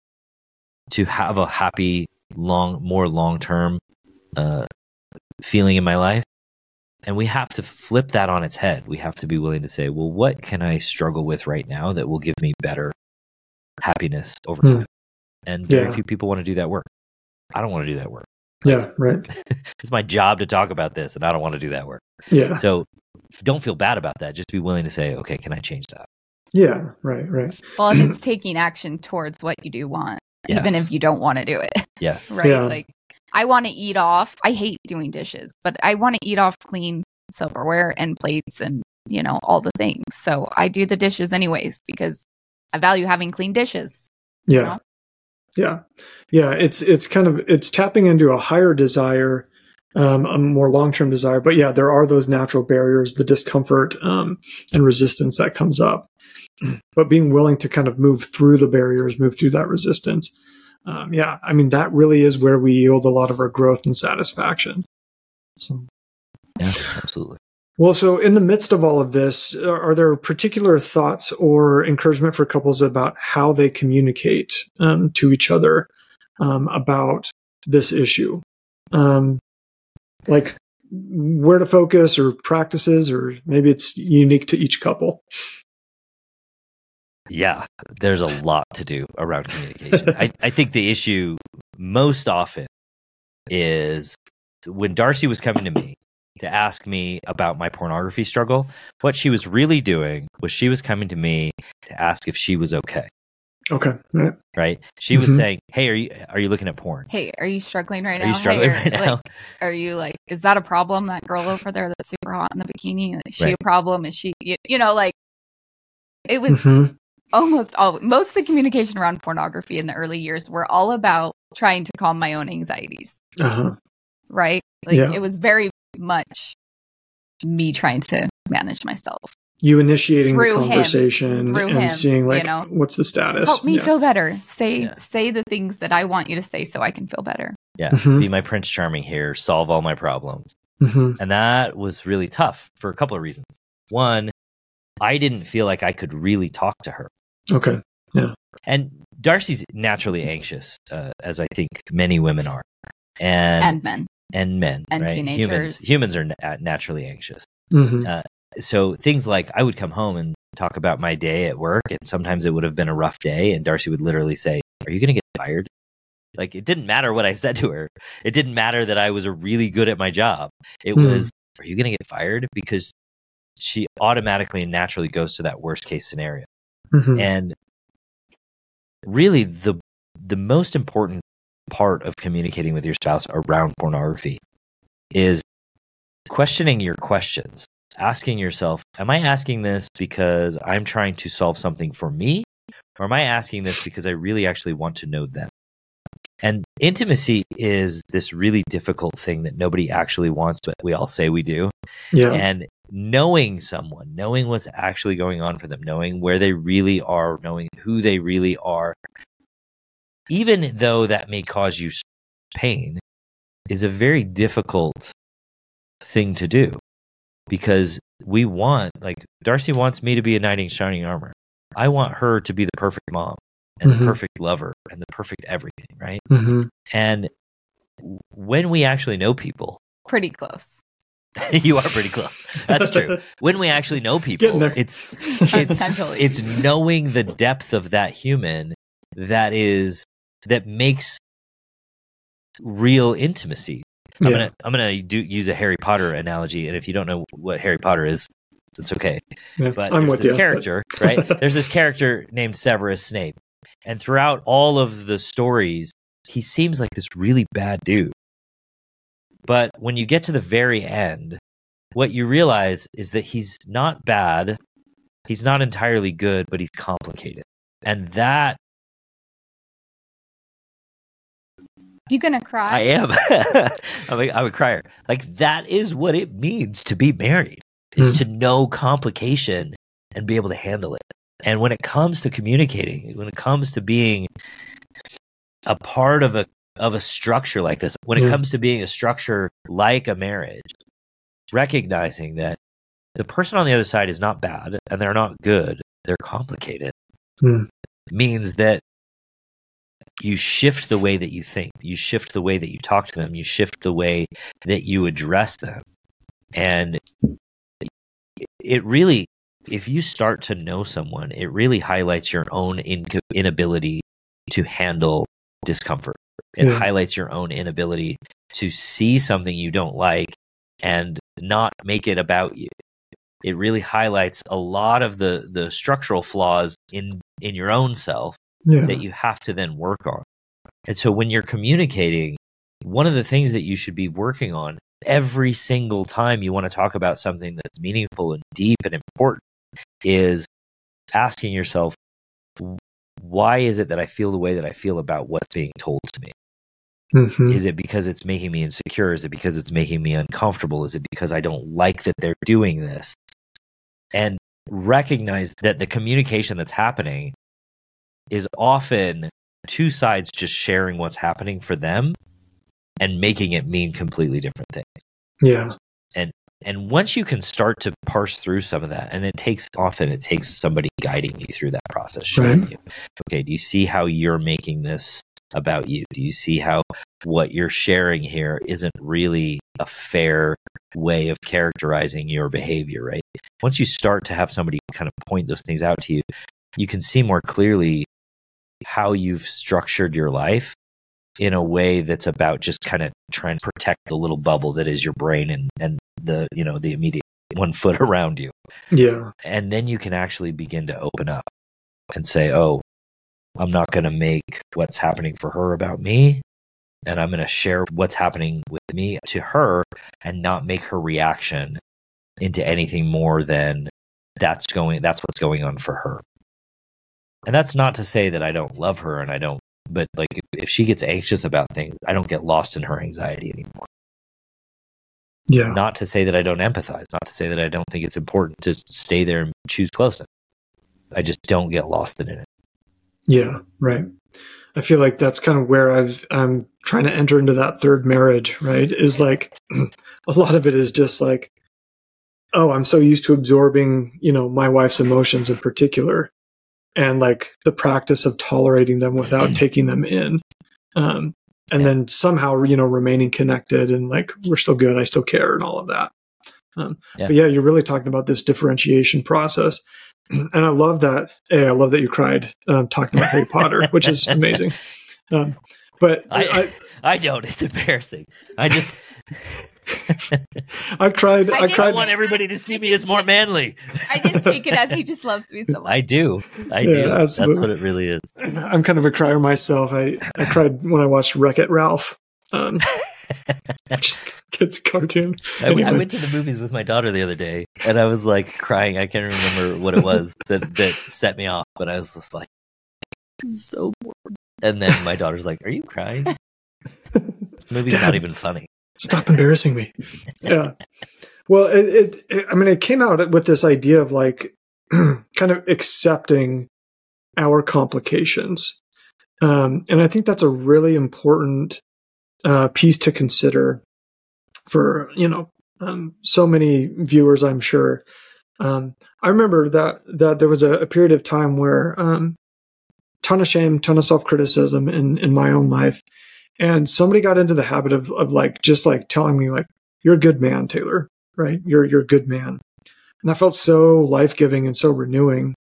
to have a happy, long, more long-term uh, feeling in my life. And we have to flip that on its head. We have to be willing to say, well, what can I struggle with right now that will give me better happiness over Hmm. time? And very Yeah. few people want to do that work. I don't want to do that work. Yeah. Right. It's my job to talk about this, and I don't want to do that work. Yeah. So don't feel bad about that. Just be willing to say, okay, can I change that? Yeah. Right. Right. Well, and it's taking action towards what you do want, Yes. even if you don't want to do it, Yes. right? Yeah. Like, I want to eat off. I hate doing dishes, but I want to eat off clean silverware and plates and, you know, all the things. So I do the dishes anyways because I value having clean dishes. Yeah. You know? Yeah. Yeah. It's, it's kind of, it's tapping into a higher desire, um, a more long-term desire. But yeah, there are those natural barriers, the discomfort, um, and resistance that comes up. But being willing to kind of move through the barriers, move through that resistance. Um, yeah. I mean, that really is where we yield a lot of our growth and satisfaction. So. Yeah, absolutely. Well, so in the midst of all of this, are there particular thoughts or encouragement for couples about how they communicate um, to each other um, about this issue? Um, like where to focus or practices, or maybe it's unique to each couple? Yeah, there's a lot to do around communication. I, I think the issue most often is when Darcy was coming to me to ask me about my pornography struggle, what she was really doing was she was coming to me to ask if she was okay. Okay. Right. Right? She was Mhm. saying, "Hey, are you are you looking at porn? Hey, are you struggling right Are now? you struggling Hey, right are, now?" Like, are you like, is that a problem? That girl over there that's super hot in the bikini? Is she Right. a problem? Is she, you, you know, like it was Mhm. almost all, most of the communication around pornography in the early years were all about trying to calm my own anxieties, Uh-huh. right? Like Yeah. it was very much me trying to manage myself. You initiating Through the him. conversation Through and him, seeing like you know? what's the status. Help me Yeah. feel better. Say Yeah. say the things that I want you to say so I can feel better. Yeah, Mhm. be my Prince Charming here, solve all my problems. Mhm. And that was really tough for a couple of reasons. One, I didn't feel like I could really talk to her. Okay. Yeah. And Darcy's naturally anxious, uh, as I think many women are. And, and men. And men. And right? teenagers. Humans, humans are na- naturally anxious. Mm-hmm. Uh, so things like I would come home and talk about my day at work, and sometimes it would have been a rough day, and Darcy would literally say, "Are you going to get fired?" Like, it didn't matter what I said to her. It didn't matter that I was really good at my job. It Mm. was, "Are you going to get fired?" Because she automatically and naturally goes to that worst case scenario. Mm-hmm. And really, the the most important part of communicating with your spouse around pornography is questioning your questions, asking yourself, am I asking this because I'm trying to solve something for me? Or am I asking this because I really actually want to know them? And intimacy is this really difficult thing that nobody actually wants, but we all say we do. Yeah. And knowing someone, knowing what's actually going on for them, knowing where they really are, knowing who they really are, even though that may cause you pain, is a very difficult thing to do, because we want, like, Darcy wants me to be a knight in shining armor. I want her to be the perfect mom and Mm-hmm. the perfect lover and the perfect everything, right? Mm-hmm. And when we actually know people, Pretty close. you are pretty close. That's true. When we actually know people, Getting there. it's it's Essentially. it's knowing the depth of that human that is that makes real intimacy. I'm Yeah. gonna I'm gonna do use a Harry Potter analogy, and if you don't know what Harry Potter is, it's okay. Yeah. But I'm there's with this you. character, right? There's this character named Severus Snape, and throughout all of the stories, he seems like this really bad dude. But when you get to the very end, what you realize is that he's not bad, he's not entirely good, but he's complicated, and that You gonna cry? I am. I'm, a, I'm a crier. Like, that is what it means to be married, is Mm. to know complication and be able to handle it. And when it comes to communicating, when it comes to being a part of a of a structure like this, when it Yeah. comes to being a structure like a marriage, recognizing that the person on the other side is not bad and they're not good, they're complicated, Mm. means that you shift the way that you think, you shift the way that you talk to them, you shift the way that you address them. And it really, if you start to know someone, it really highlights your own in- inability to handle discomfort. It Yeah. highlights your own inability to see something you don't like and not make it about you. It really highlights a lot of the, the structural flaws in, in your own self Yeah. that you have to then work on. And so when you're communicating, one of the things that you should be working on every single time you want to talk about something that's meaningful and deep and important is asking yourself, why is it that I feel the way that I feel about what's being told to me? Mm-hmm. Is it because it's making me insecure? Is it because it's making me uncomfortable? Is it because I don't like that they're doing this? And recognize that the communication that's happening is often two sides just sharing what's happening for them and making it mean completely different things. Yeah. And once you can start to parse through some of that, and it takes often it takes somebody guiding you through that process, showing Right. you, okay, do you see how you're making this about you? Do you see how what you're sharing here isn't really a fair way of characterizing your behavior, right? Once you start to have somebody kind of point those things out to you, you can see more clearly how you've structured your life in a way that's about just kind of trying to protect the little bubble that is your brain and, and the, you know, the immediate one foot around you. Yeah. And then you can actually begin to open up and say, oh, I'm not going to make what's happening for her about me. And I'm going to share what's happening with me to her and not make her reaction into anything more than that's going, that's what's going on for her. And that's not to say that I don't love her and I don't, but like if she gets anxious about things, I don't get lost in her anxiety anymore. Yeah. Not to say that I don't empathize, not to say that I don't think it's important to stay there and choose closeness. I just don't get lost in it. Yeah. Right. I feel like that's kind of where I've, I'm trying to enter into that third marriage, right? Is like, a lot of it is just like, oh, I'm so used to absorbing, you know, my wife's emotions in particular and like the practice of tolerating them without taking them in. Um, and yeah. then somehow, you know, remaining connected and like, we're still good. I still care and all of that. Um, yeah. But yeah, you're really talking about this differentiation process. And I love that. Hey, I love that you cried um, talking about Harry Potter, which is amazing. Um, but I, I, I don't. It's embarrassing. I just, I cried. I I, cried. I want everybody to see me as more manly. I just take it as he just loves me so much. I do. I Yeah, do. absolutely. That's what it really is. I'm kind of a crier myself. I, I cried when I watched Wreck-It Ralph. Um, just kids cartoon. I, anyway. I went to the movies with my daughter the other day, and I was like crying. I can't remember what it was that that set me off, but I was just like, so bored. And then my daughter's like, "Are you crying? This movie's Dad, not even funny. Stop embarrassing me." Yeah. Well, it, it, it. I mean, it came out with this idea of like kind of accepting our complications, um, and I think that's a really important uh, piece to consider for you know um, so many viewers. I'm sure. Um, I remember that that there was a, a period of time where um, ton of shame, ton of self-criticism in, in my own life. And somebody got into the habit of, of like, just like telling me like, you're a good man, Taylor, right? You're, you're a good man. And that felt so life-giving and so renewing.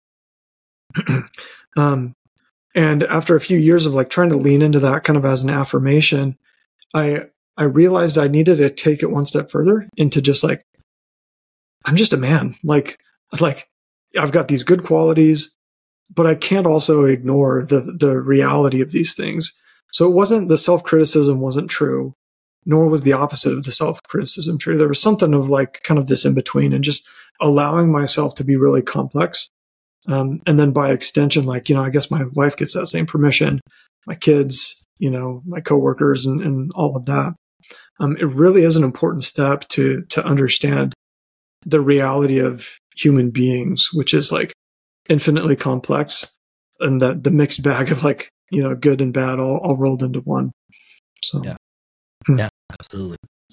um, and after a few years of like trying to lean into that kind of as an affirmation, I, I realized I needed to take it one step further into just like, I'm just a man. Like, like I've got these good qualities, but I can't also ignore the, the reality of these things. So it wasn't the self-criticism wasn't true, nor was the opposite of the self-criticism true. There was something of like kind of this in between and just allowing myself to be really complex. Um, and then by extension, like, you know, I guess my wife gets that same permission, my kids, you know, my coworkers and, and all of that. Um, it really is an important step to, to understand the reality of human beings, which is like infinitely complex, and that the mixed bag of like, you know, good and bad all, all rolled into one. So, yeah, hmm. yeah, absolutely.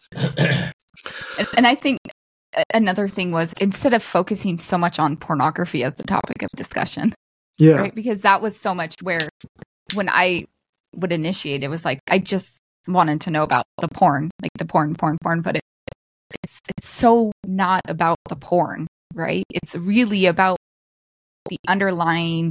And I think another thing was instead of focusing so much on pornography as the topic of discussion, yeah, right? Because that was so much where when I would initiate, it was like, I just wanted to know about the porn, like the porn, porn, porn, but it, it's, it's so not about the porn, right? It's really about the underlying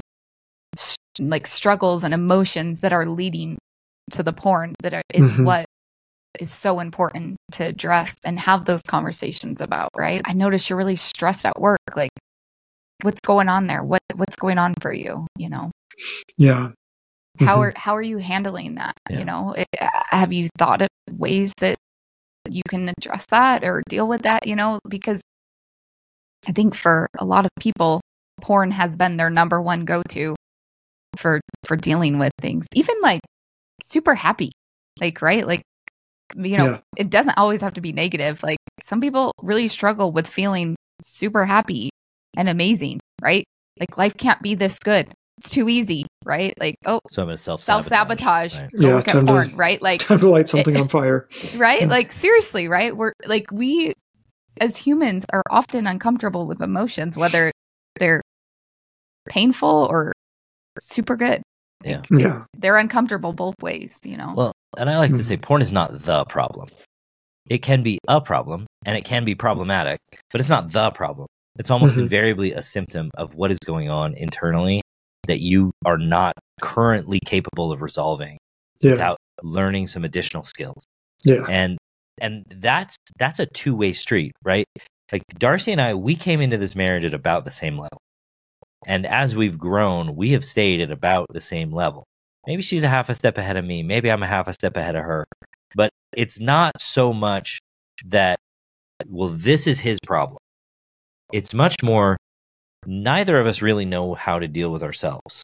like struggles and emotions that are leading to the porn that are, is mm-hmm. what is so important to address and have those conversations about, right? I notice you're really stressed at work. Like, what's going on there? What what's going on for you? You know? Yeah. Mm-hmm. How are how are you handling that? Yeah. You know, it, have you thought of ways that you can address that or deal with that? You know, because I think for a lot of people, porn has been their number one go-to for for dealing with things, even like super happy, like, right, like, you know, yeah. It doesn't always have to be negative. Like, some people really struggle with feeling super happy and amazing, right? Like, life can't be this good, it's too easy, right? Like, oh, so I'm gonna self self-sabotage, right. Go yeah, look at porn, to, right? Like, time to light something on fire, right? Like, seriously, right? We're like, we as humans are often uncomfortable with emotions, whether they're painful or super good. Yeah. Like, yeah. They're uncomfortable both ways, you know? Well, and I like mm-hmm. to say porn is not the problem. It can be a problem and it can be problematic, but it's not the problem. It's almost mm-hmm. invariably a symptom of what is going on internally that you are not currently capable of resolving yeah. without learning some additional skills. Yeah. And and that's that's a two-way street, right? Like Darcy and I, we came into this marriage at about the same level. And as we've grown, we have stayed at about the same level. Maybe she's a half a step ahead of me. Maybe I'm a half a step ahead of her. But it's not so much that, well, this is his problem. It's much more, neither of us really know how to deal with ourselves.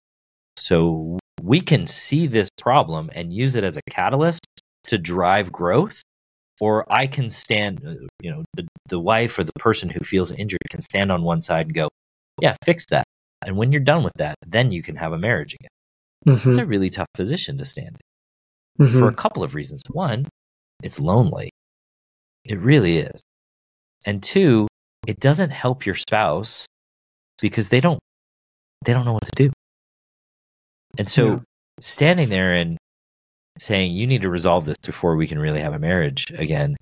So we can see this problem and use it as a catalyst to drive growth. Or I can stand, you know, the, the wife or the person who feels injured can stand on one side and go, yeah, fix that. And when you're done with that, then you can have a marriage again. Mm-hmm. It's a really tough position to stand in mm-hmm. for a couple of reasons. One, it's lonely. It really is. And two, it doesn't help your spouse because they don't they don't know what to do. And so Yeah. standing there and saying, you need to resolve this before we can really have a marriage again,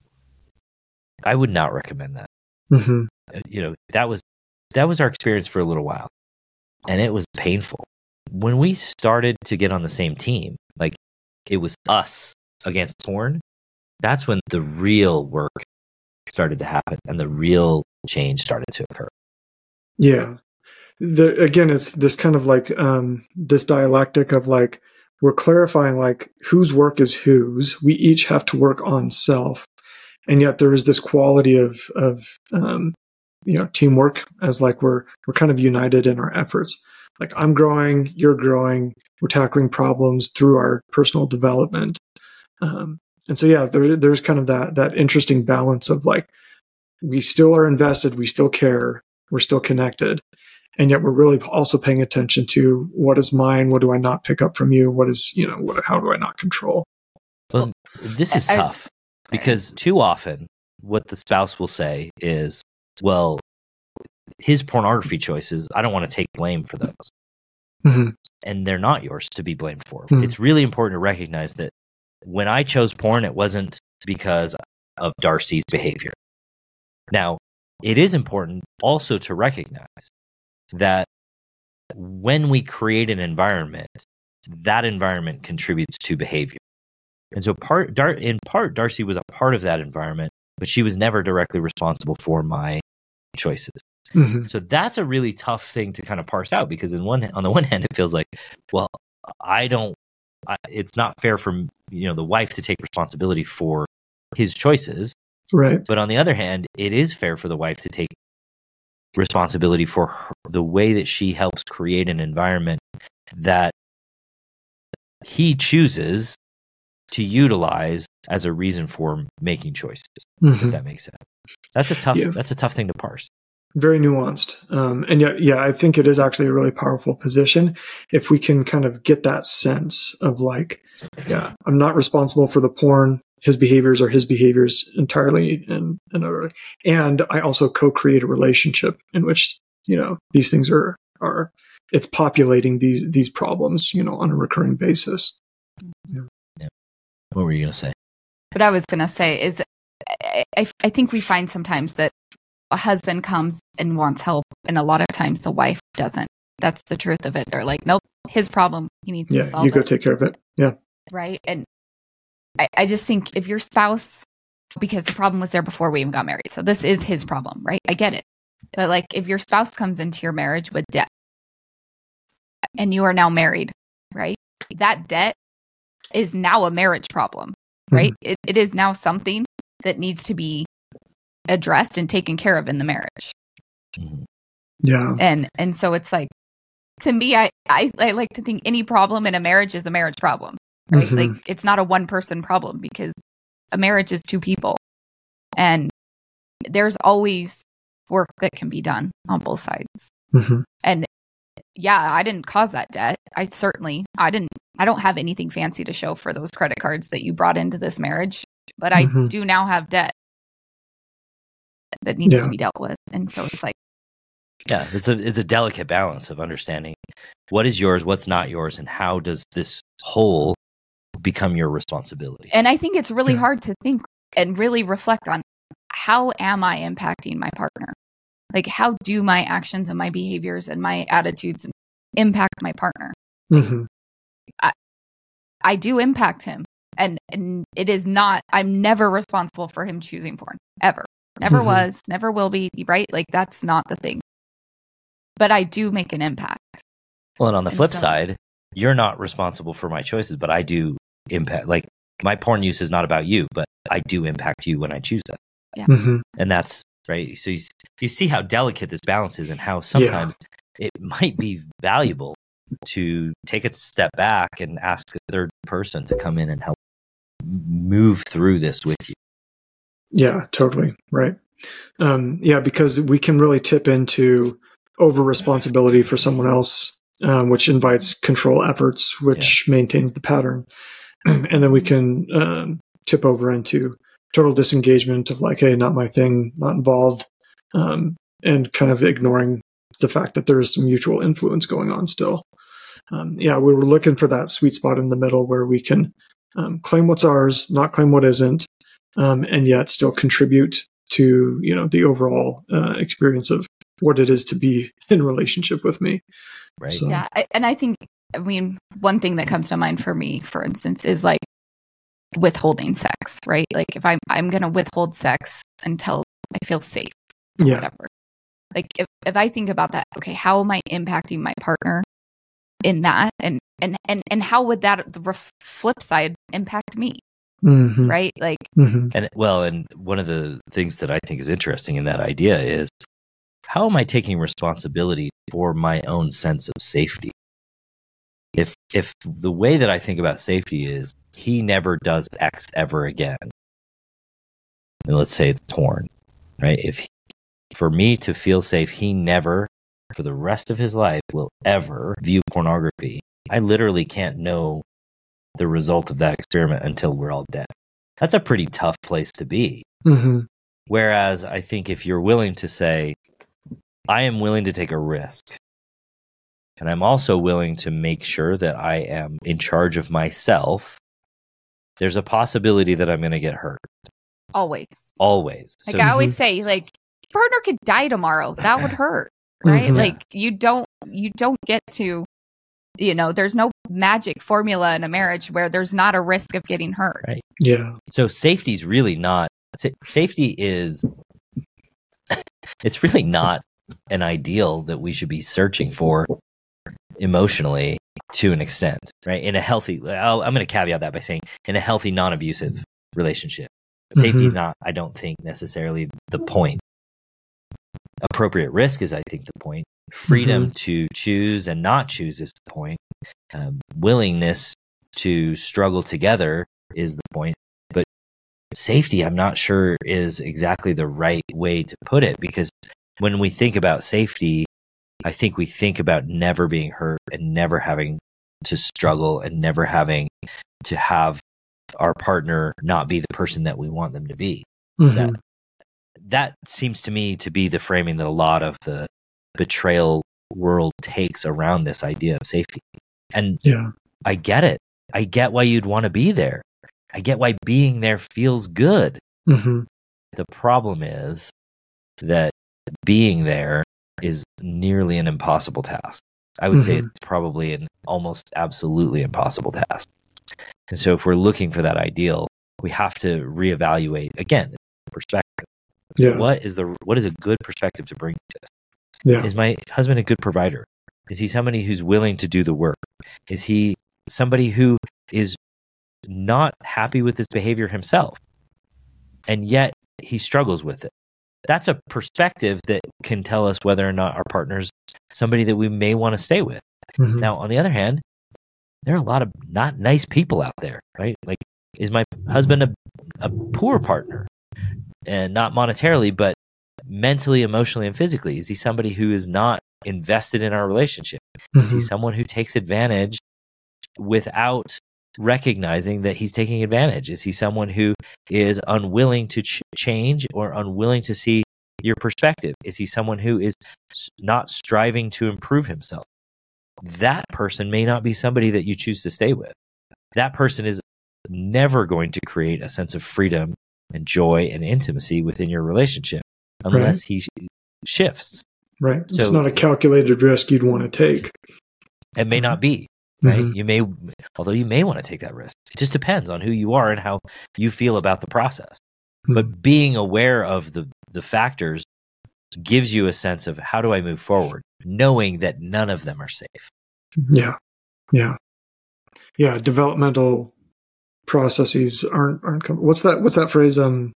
I would not recommend that. Mm-hmm. You know, that was that was our experience for a little while, and it was painful. When we started to get on the same team, like it was us against porn, that's when the real work started to happen and the real change started to occur. Yeah. The, again, it's this kind of like um, this dialectic of like, we're clarifying like whose work is whose. We each have to work on self. And yet there is this quality of, of um, you know, teamwork as like we're, we're kind of united in our efforts. Like I'm growing, you're growing, we're tackling problems through our personal development. Um, and so, yeah, there, there's kind of that, that interesting balance of like, we still are invested, we still care, we're still connected. And yet we're really also paying attention to what is mine, what do I not pick up from you, what is, you know, what, how do I not control? Well, this is I- I was- tough because too often what the spouse will say is, well, his pornography choices, I don't want to take blame for those. Mm-hmm. And they're not yours to be blamed for. Mhm. It's really important to recognize that when I chose porn, it wasn't because of Darcy's behavior. Now, it is important also to recognize that when we create an environment, that environment contributes to behavior. And so part, Dar- in part, Darcy was a part of that environment, but she was never directly responsible for my choices. Mm-hmm. So that's a really tough thing to kind of parse out because in one, on the one hand, it feels like, well, I don't, I, it's not fair for, you know, the wife to take responsibility for his choices. Right. But on the other hand, it is fair for the wife to take responsibility for her, the way that she helps create an environment that he chooses to utilize as a reason for making choices. Mm-hmm. If that makes sense. That's a tough. Yeah. That's a tough thing to parse. Very nuanced. Um, and yeah, yeah, I think it is actually a really powerful position if we can kind of get that sense of like, yeah, I'm not responsible for the porn. His behaviors are his behaviors entirely and, and utterly. And I also co-create a relationship in which, you know, these things are, are, it's populating these, these problems, you know, on a recurring basis. Yeah. What were you going to say? What I was going to say is I, I, I think we find sometimes that a husband comes and wants help, and a lot of times the wife doesn't. That's the truth of it. They're like, nope, his problem. He needs Yeah, to solve you go it. take care of it. Yeah. Right. And I, I just think if your spouse, because the problem was there before we even got married. So this is his problem, right? I get it. But like if your spouse comes into your marriage with debt and you are now married, right? That debt is now a marriage problem, right? Mm-hmm. It, it is now something that needs to be addressed and taken care of in the marriage. Mm-hmm. Yeah. And and so it's like, to me, I, I, I like to think any problem in a marriage is a marriage problem, right? Mm-hmm. Like it's not a one person problem because a marriage is two people. And there's always work that can be done on both sides. Mm-hmm. And yeah, I didn't cause that debt. I certainly, I didn't, I don't have anything fancy to show for those credit cards that you brought into this marriage, but I mm-hmm. do now have debt that needs yeah. to be dealt with. And so it's like, yeah, it's a it's a delicate balance of understanding what is yours, what's not yours, and how does this whole become your responsibility. And I think it's really yeah. hard to think and really reflect on, how am I impacting my partner? Like, how do my actions and my behaviors and my attitudes impact my partner? Mm-hmm. I, I do impact him. And, and it is not, I'm never responsible for him choosing porn, ever. Never mm-hmm. was, never will be, right? Like, that's not the thing. But I do make an impact. Well, and on the and flip so, side, you're not responsible for my choices, but I do impact. Like, my porn use is not about you, but I do impact you when I choose that. Yeah. Mm-hmm. And that's right. So you, you see how delicate this balance is and how sometimes yeah. it might be valuable to take a step back and ask a third person to come in and help move through this with you. Yeah, totally. Right. Um, yeah, because we can really tip into over responsibility for someone else, um, which invites control efforts, which yeah. maintains the pattern. And then we can um, tip over into total disengagement of like, hey, not my thing, not involved, um, and kind of ignoring the fact that there is some mutual influence going on still. um, yeah, we were looking for that sweet spot in the middle where we can um, claim what's ours, not claim what isn't, um, and yet still contribute to, you know, the overall uh, experience of what it is to be in relationship with me. Right. So, Yeah. I, and I think, I mean, one thing that comes to mind for me, for instance, is like withholding sex, right? Like if I'm, I'm going to withhold sex until I feel safe, or yeah. whatever. Like if, if I think about that, okay, how am I impacting my partner in that? And, and, and, and how would that, the flip side, impact me? Mm-hmm. Right? Like, Mm-hmm. And well, and one of the things that I think is interesting in that idea is, how am I taking responsibility for my own sense of safety? If if the way that I think about safety is he never does X ever again, and let's say it's torn, right? If he, for me to feel safe, he never, for the rest of his life, will ever view pornography. I literally can't know the result of that experiment until we're all dead. That's a pretty tough place to be. Mm-hmm. Whereas I think if you're willing to say, I am willing to take a risk, and I'm also willing to make sure that I am in charge of myself, there's a possibility that I'm going to get hurt. always. Always. Like So I always say, like, your partner could die tomorrow. That would hurt, right? Mhm. Like you don't, you don't get to, you know, there's no magic formula in a marriage where there's not a risk of getting hurt. Right. Yeah. So safety's really not, sa- safety is, it's really not an ideal that we should be searching for emotionally to an extent, right? In a healthy, I'll, I'm going to caveat that by saying in a healthy, non-abusive relationship, safety is not, I don't think, necessarily the point. Appropriate risk is, I think, the point. Freedom to choose and not choose is the point. Um, willingness to struggle together is the point. But safety, I'm not sure, is exactly the right way to put it, because when we think about safety, I think we think about never being hurt and never having to struggle and never having to have our partner not be the person that we want them to be. Mhm. That, that seems to me to be the framing that a lot of the betrayal world takes around this idea of safety. And Yeah. I get it. I get why you'd want to be there. I get why being there feels good. hmm The problem is that being there is nearly an impossible task. I would say Mhm. it's probably an almost absolutely impossible task. And so if we're looking for that ideal, we have to reevaluate again perspective. Yeah. What is the what is a good perspective to bring to this? Yeah. Is my husband a good provider? Is he somebody who's willing to do the work? Is he somebody who is not happy with his behavior himself, and yet he struggles with it? That's a perspective that can tell us whether or not our partner's somebody that we may want to stay with. Mhm. Now, on the other hand, there are a lot of not nice people out there, right? Like, is my husband a, a poor partner? And not monetarily, but mentally, emotionally, and physically? Is he somebody who is not invested in our relationship? Is he Mhm. someone who takes advantage without recognizing that he's taking advantage? Is he someone who is unwilling to ch- change or unwilling to see your perspective? Is he someone who is s- not striving to improve himself? That person may not be somebody that you choose to stay with. That person is never going to create a sense of freedom and joy and intimacy within your relationship unless he sh- shifts. Right. It's So- not a calculated risk you'd want to take. It may not be, right? Mhm. You may, although you may want to take that risk. It just depends on who you are and how you feel about the process. Mhm. But being aware of the, the factors gives you a sense of how do I move forward, knowing that none of them are safe. Yeah. Yeah. Yeah. Developmental processes aren't aren't com- what's that what's that phrase? Um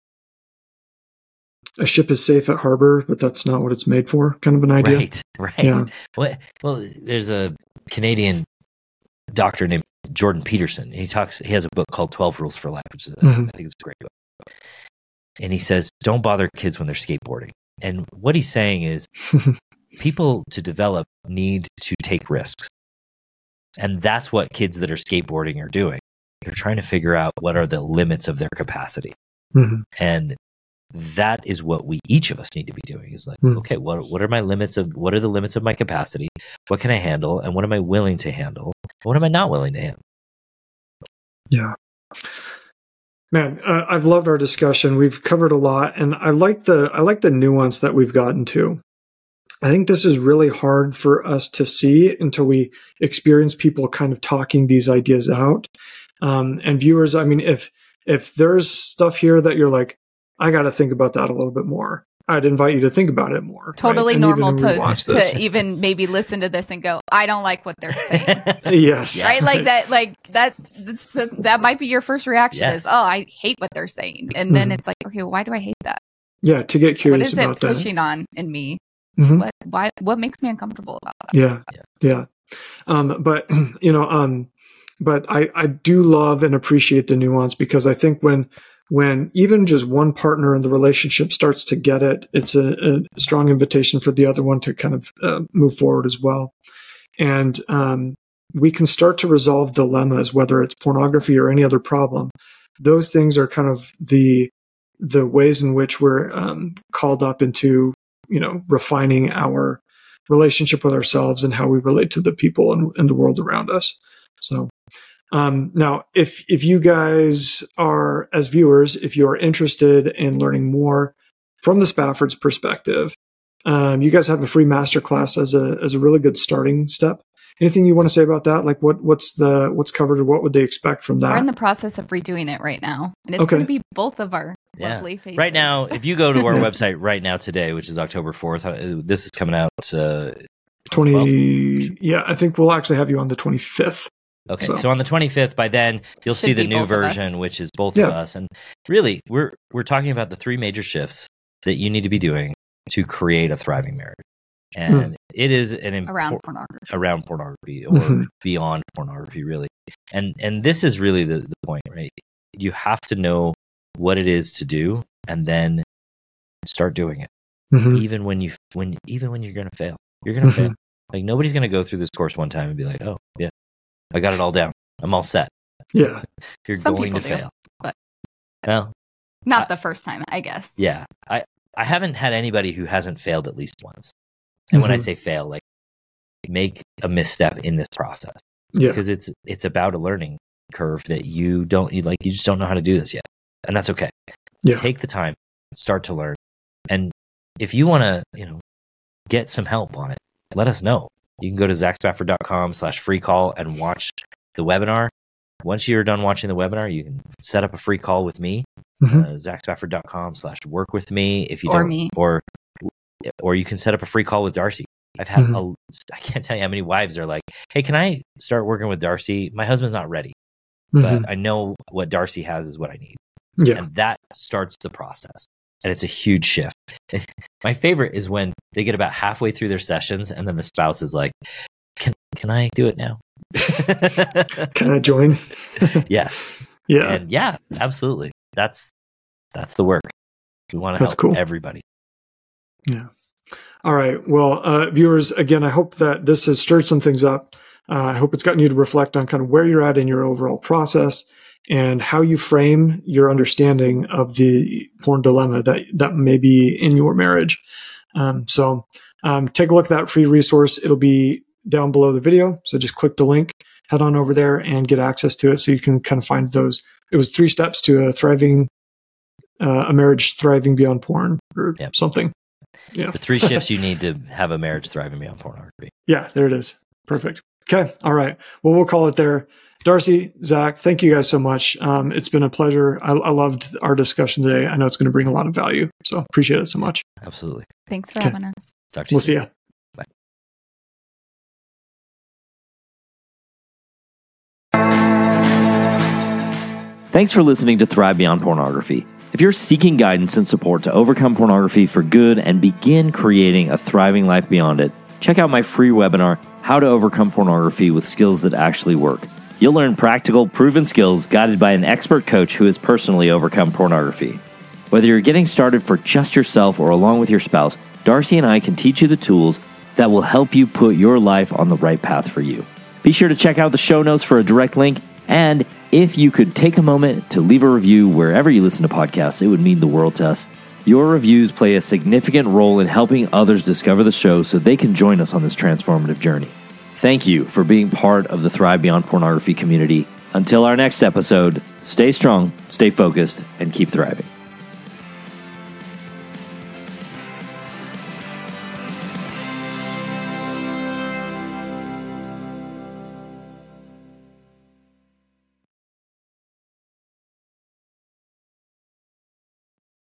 a ship is safe at harbor, but that's not what it's made for, kind of an idea. Right, right. Yeah. Well, well, there's a Canadian doctor named Jordan Peterson. He talks. He has a book called twelve Rules for Life, which is, Mhm. I think it's a great book. And he says, don't bother kids when they're skateboarding. And what he's saying is, people to develop need to take risks. And that's what kids that are skateboarding are doing. They're trying to figure out what are the limits of their capacity. Mhm. And that is what we each of us need to be doing. Is like, Hmm. okay, what what are my limits of what are the limits of my capacity? What can I handle, and what am I willing to handle? What am I not willing to handle? Yeah. Man, uh, I've loved our discussion. We've covered a lot, and I like the I like the nuance that we've gotten to. I think this is really hard for us to see until we experience people kind of talking these ideas out. Um, and viewers, I mean, if if there's stuff here that you're like, I got to think about that a little bit more, I'd invite you to think about it more. Totally right? normal to, rewatch this. to even maybe listen to this and go, I don't like what they're saying. Yes. Yeah. Right? Like that, like that, that's the, that might be your first reaction Yes. is, oh, I hate what they're saying. And then Mhm. it's like, okay, why do I hate that? Yeah, to get What curious is it about that. pushing on in me? Mhm. What, why, what makes me uncomfortable about that? Yeah. Yeah. Yeah. Um, but, you know, um, but I, I do love and appreciate the nuance, because I think when, when even just one partner in the relationship starts to get it, it's a, a strong invitation for the other one to kind of uh, move forward as well. And, um, we can start to resolve dilemmas, whether it's pornography or any other problem. Those things are kind of the, the ways in which we're, um, called up into, you know, refining our relationship with ourselves and how we relate to the people and, and the world around us. So, um, now, if if you guys are, as viewers, if you are interested in learning more from the Spafford's perspective, um, you guys have a free masterclass as a as a really good starting step. Anything you want to say about that? Like, what what's the what's covered, or what would they expect from that? We're in the process of redoing it right now. And it's Okay. going to be both of our Yeah. lovely faces. Right now, if you go to our Yeah. website right now today, which is October fourth, uh, this is coming out. Uh, twenty, yeah, I think we'll actually have you on the twenty-fifth. okay, So- so. on the twenty-fifth, by then you'll Should see the be new both of us. version, which is both Yeah. of us. And really, we're we're talking about the three major shifts that you need to be doing to create a thriving marriage, and it is an impor- around pornography. around pornography or Mhm. beyond pornography, really. And and this is really the, the point, right? You have to know what it is to do, and then start doing it. Mhm. Even when you when even when you're gonna fail, you're gonna Mhm. fail. Like nobody's gonna go through this course one time and be like, oh yeah, I got it all down. I'm all set. Yeah. You're Some going to people do, fail. but- Well, Not I- the first time, I guess. yeah. I I haven't had anybody who hasn't failed at least once. And when I Mhm. say fail, like make a misstep in this process. Yeah. Because it's it's about a learning curve that you don't you like you just don't know how to do this yet, and that's okay. Yeah. Take the time, start to learn, and if you want to, you know, get some help on it, let us know. You can go to zach spafford dot com slash free call and watch the webinar. Once you're done watching the webinar, you can set up a free call with me. Mhm. Uh, zach spafford dot com slash work with me if you Or don't, me. or or you can set up a free call with Darcy. I've had Mhm. a, I can't tell you how many wives are like, hey, can I start working with Darcy? My husband's not ready, Mhm. but I know what Darcy has is what I need. Yeah. And that starts the process. And it's a huge shift. My favorite is when they get about halfway through their sessions and then the spouse is like, can, can I do it now? Can I join? Yes. Yeah. And yeah, absolutely. That's, that's the work. We want to That's help cool. everybody. Yeah. All right. Well, uh, viewers, again, I hope that this has stirred some things up. Uh, I hope it's gotten you to reflect on kind of where you're at in your overall process and how you frame your understanding of the porn dilemma that, that may be in your marriage. Um, so um, take a look at that free resource. It'll be down below the video. So just click the link, head on over there and get access to it so you can kind of find those. It was three steps to a thriving, uh, a marriage thriving beyond porn or Yep. something. Yeah. The three shifts you need to have a marriage thriving beyond pornography. Yeah, there it is. Perfect. Okay. All right. Well, we'll call it there. Darcy, Zach, thank you guys so much. Um, it's been a pleasure. I, I loved our discussion today. I know it's going to bring a lot of value. So appreciate it so much. Absolutely. Thanks for Okay. having us. Talk to you We'll soon. see you. Thanks for listening to Thrive Beyond Pornography. If you're seeking guidance and support to overcome pornography for good and begin creating a thriving life beyond it, check out my free webinar, How to Overcome Pornography with Skills That Actually Work. You'll learn practical, proven skills guided by an expert coach who has personally overcome pornography. Whether you're getting started for just yourself or along with your spouse, Darcy and I can teach you the tools that will help you put your life on the right path for you. Be sure to check out the show notes for a direct link, and if you could take a moment to leave a review wherever you listen to podcasts, it would mean the world to us. Your reviews play a significant role in helping others discover the show so they can join us on this transformative journey. Thank you for being part of the Thrive Beyond Pornography community. Until our next episode, stay strong, stay focused, and keep thriving.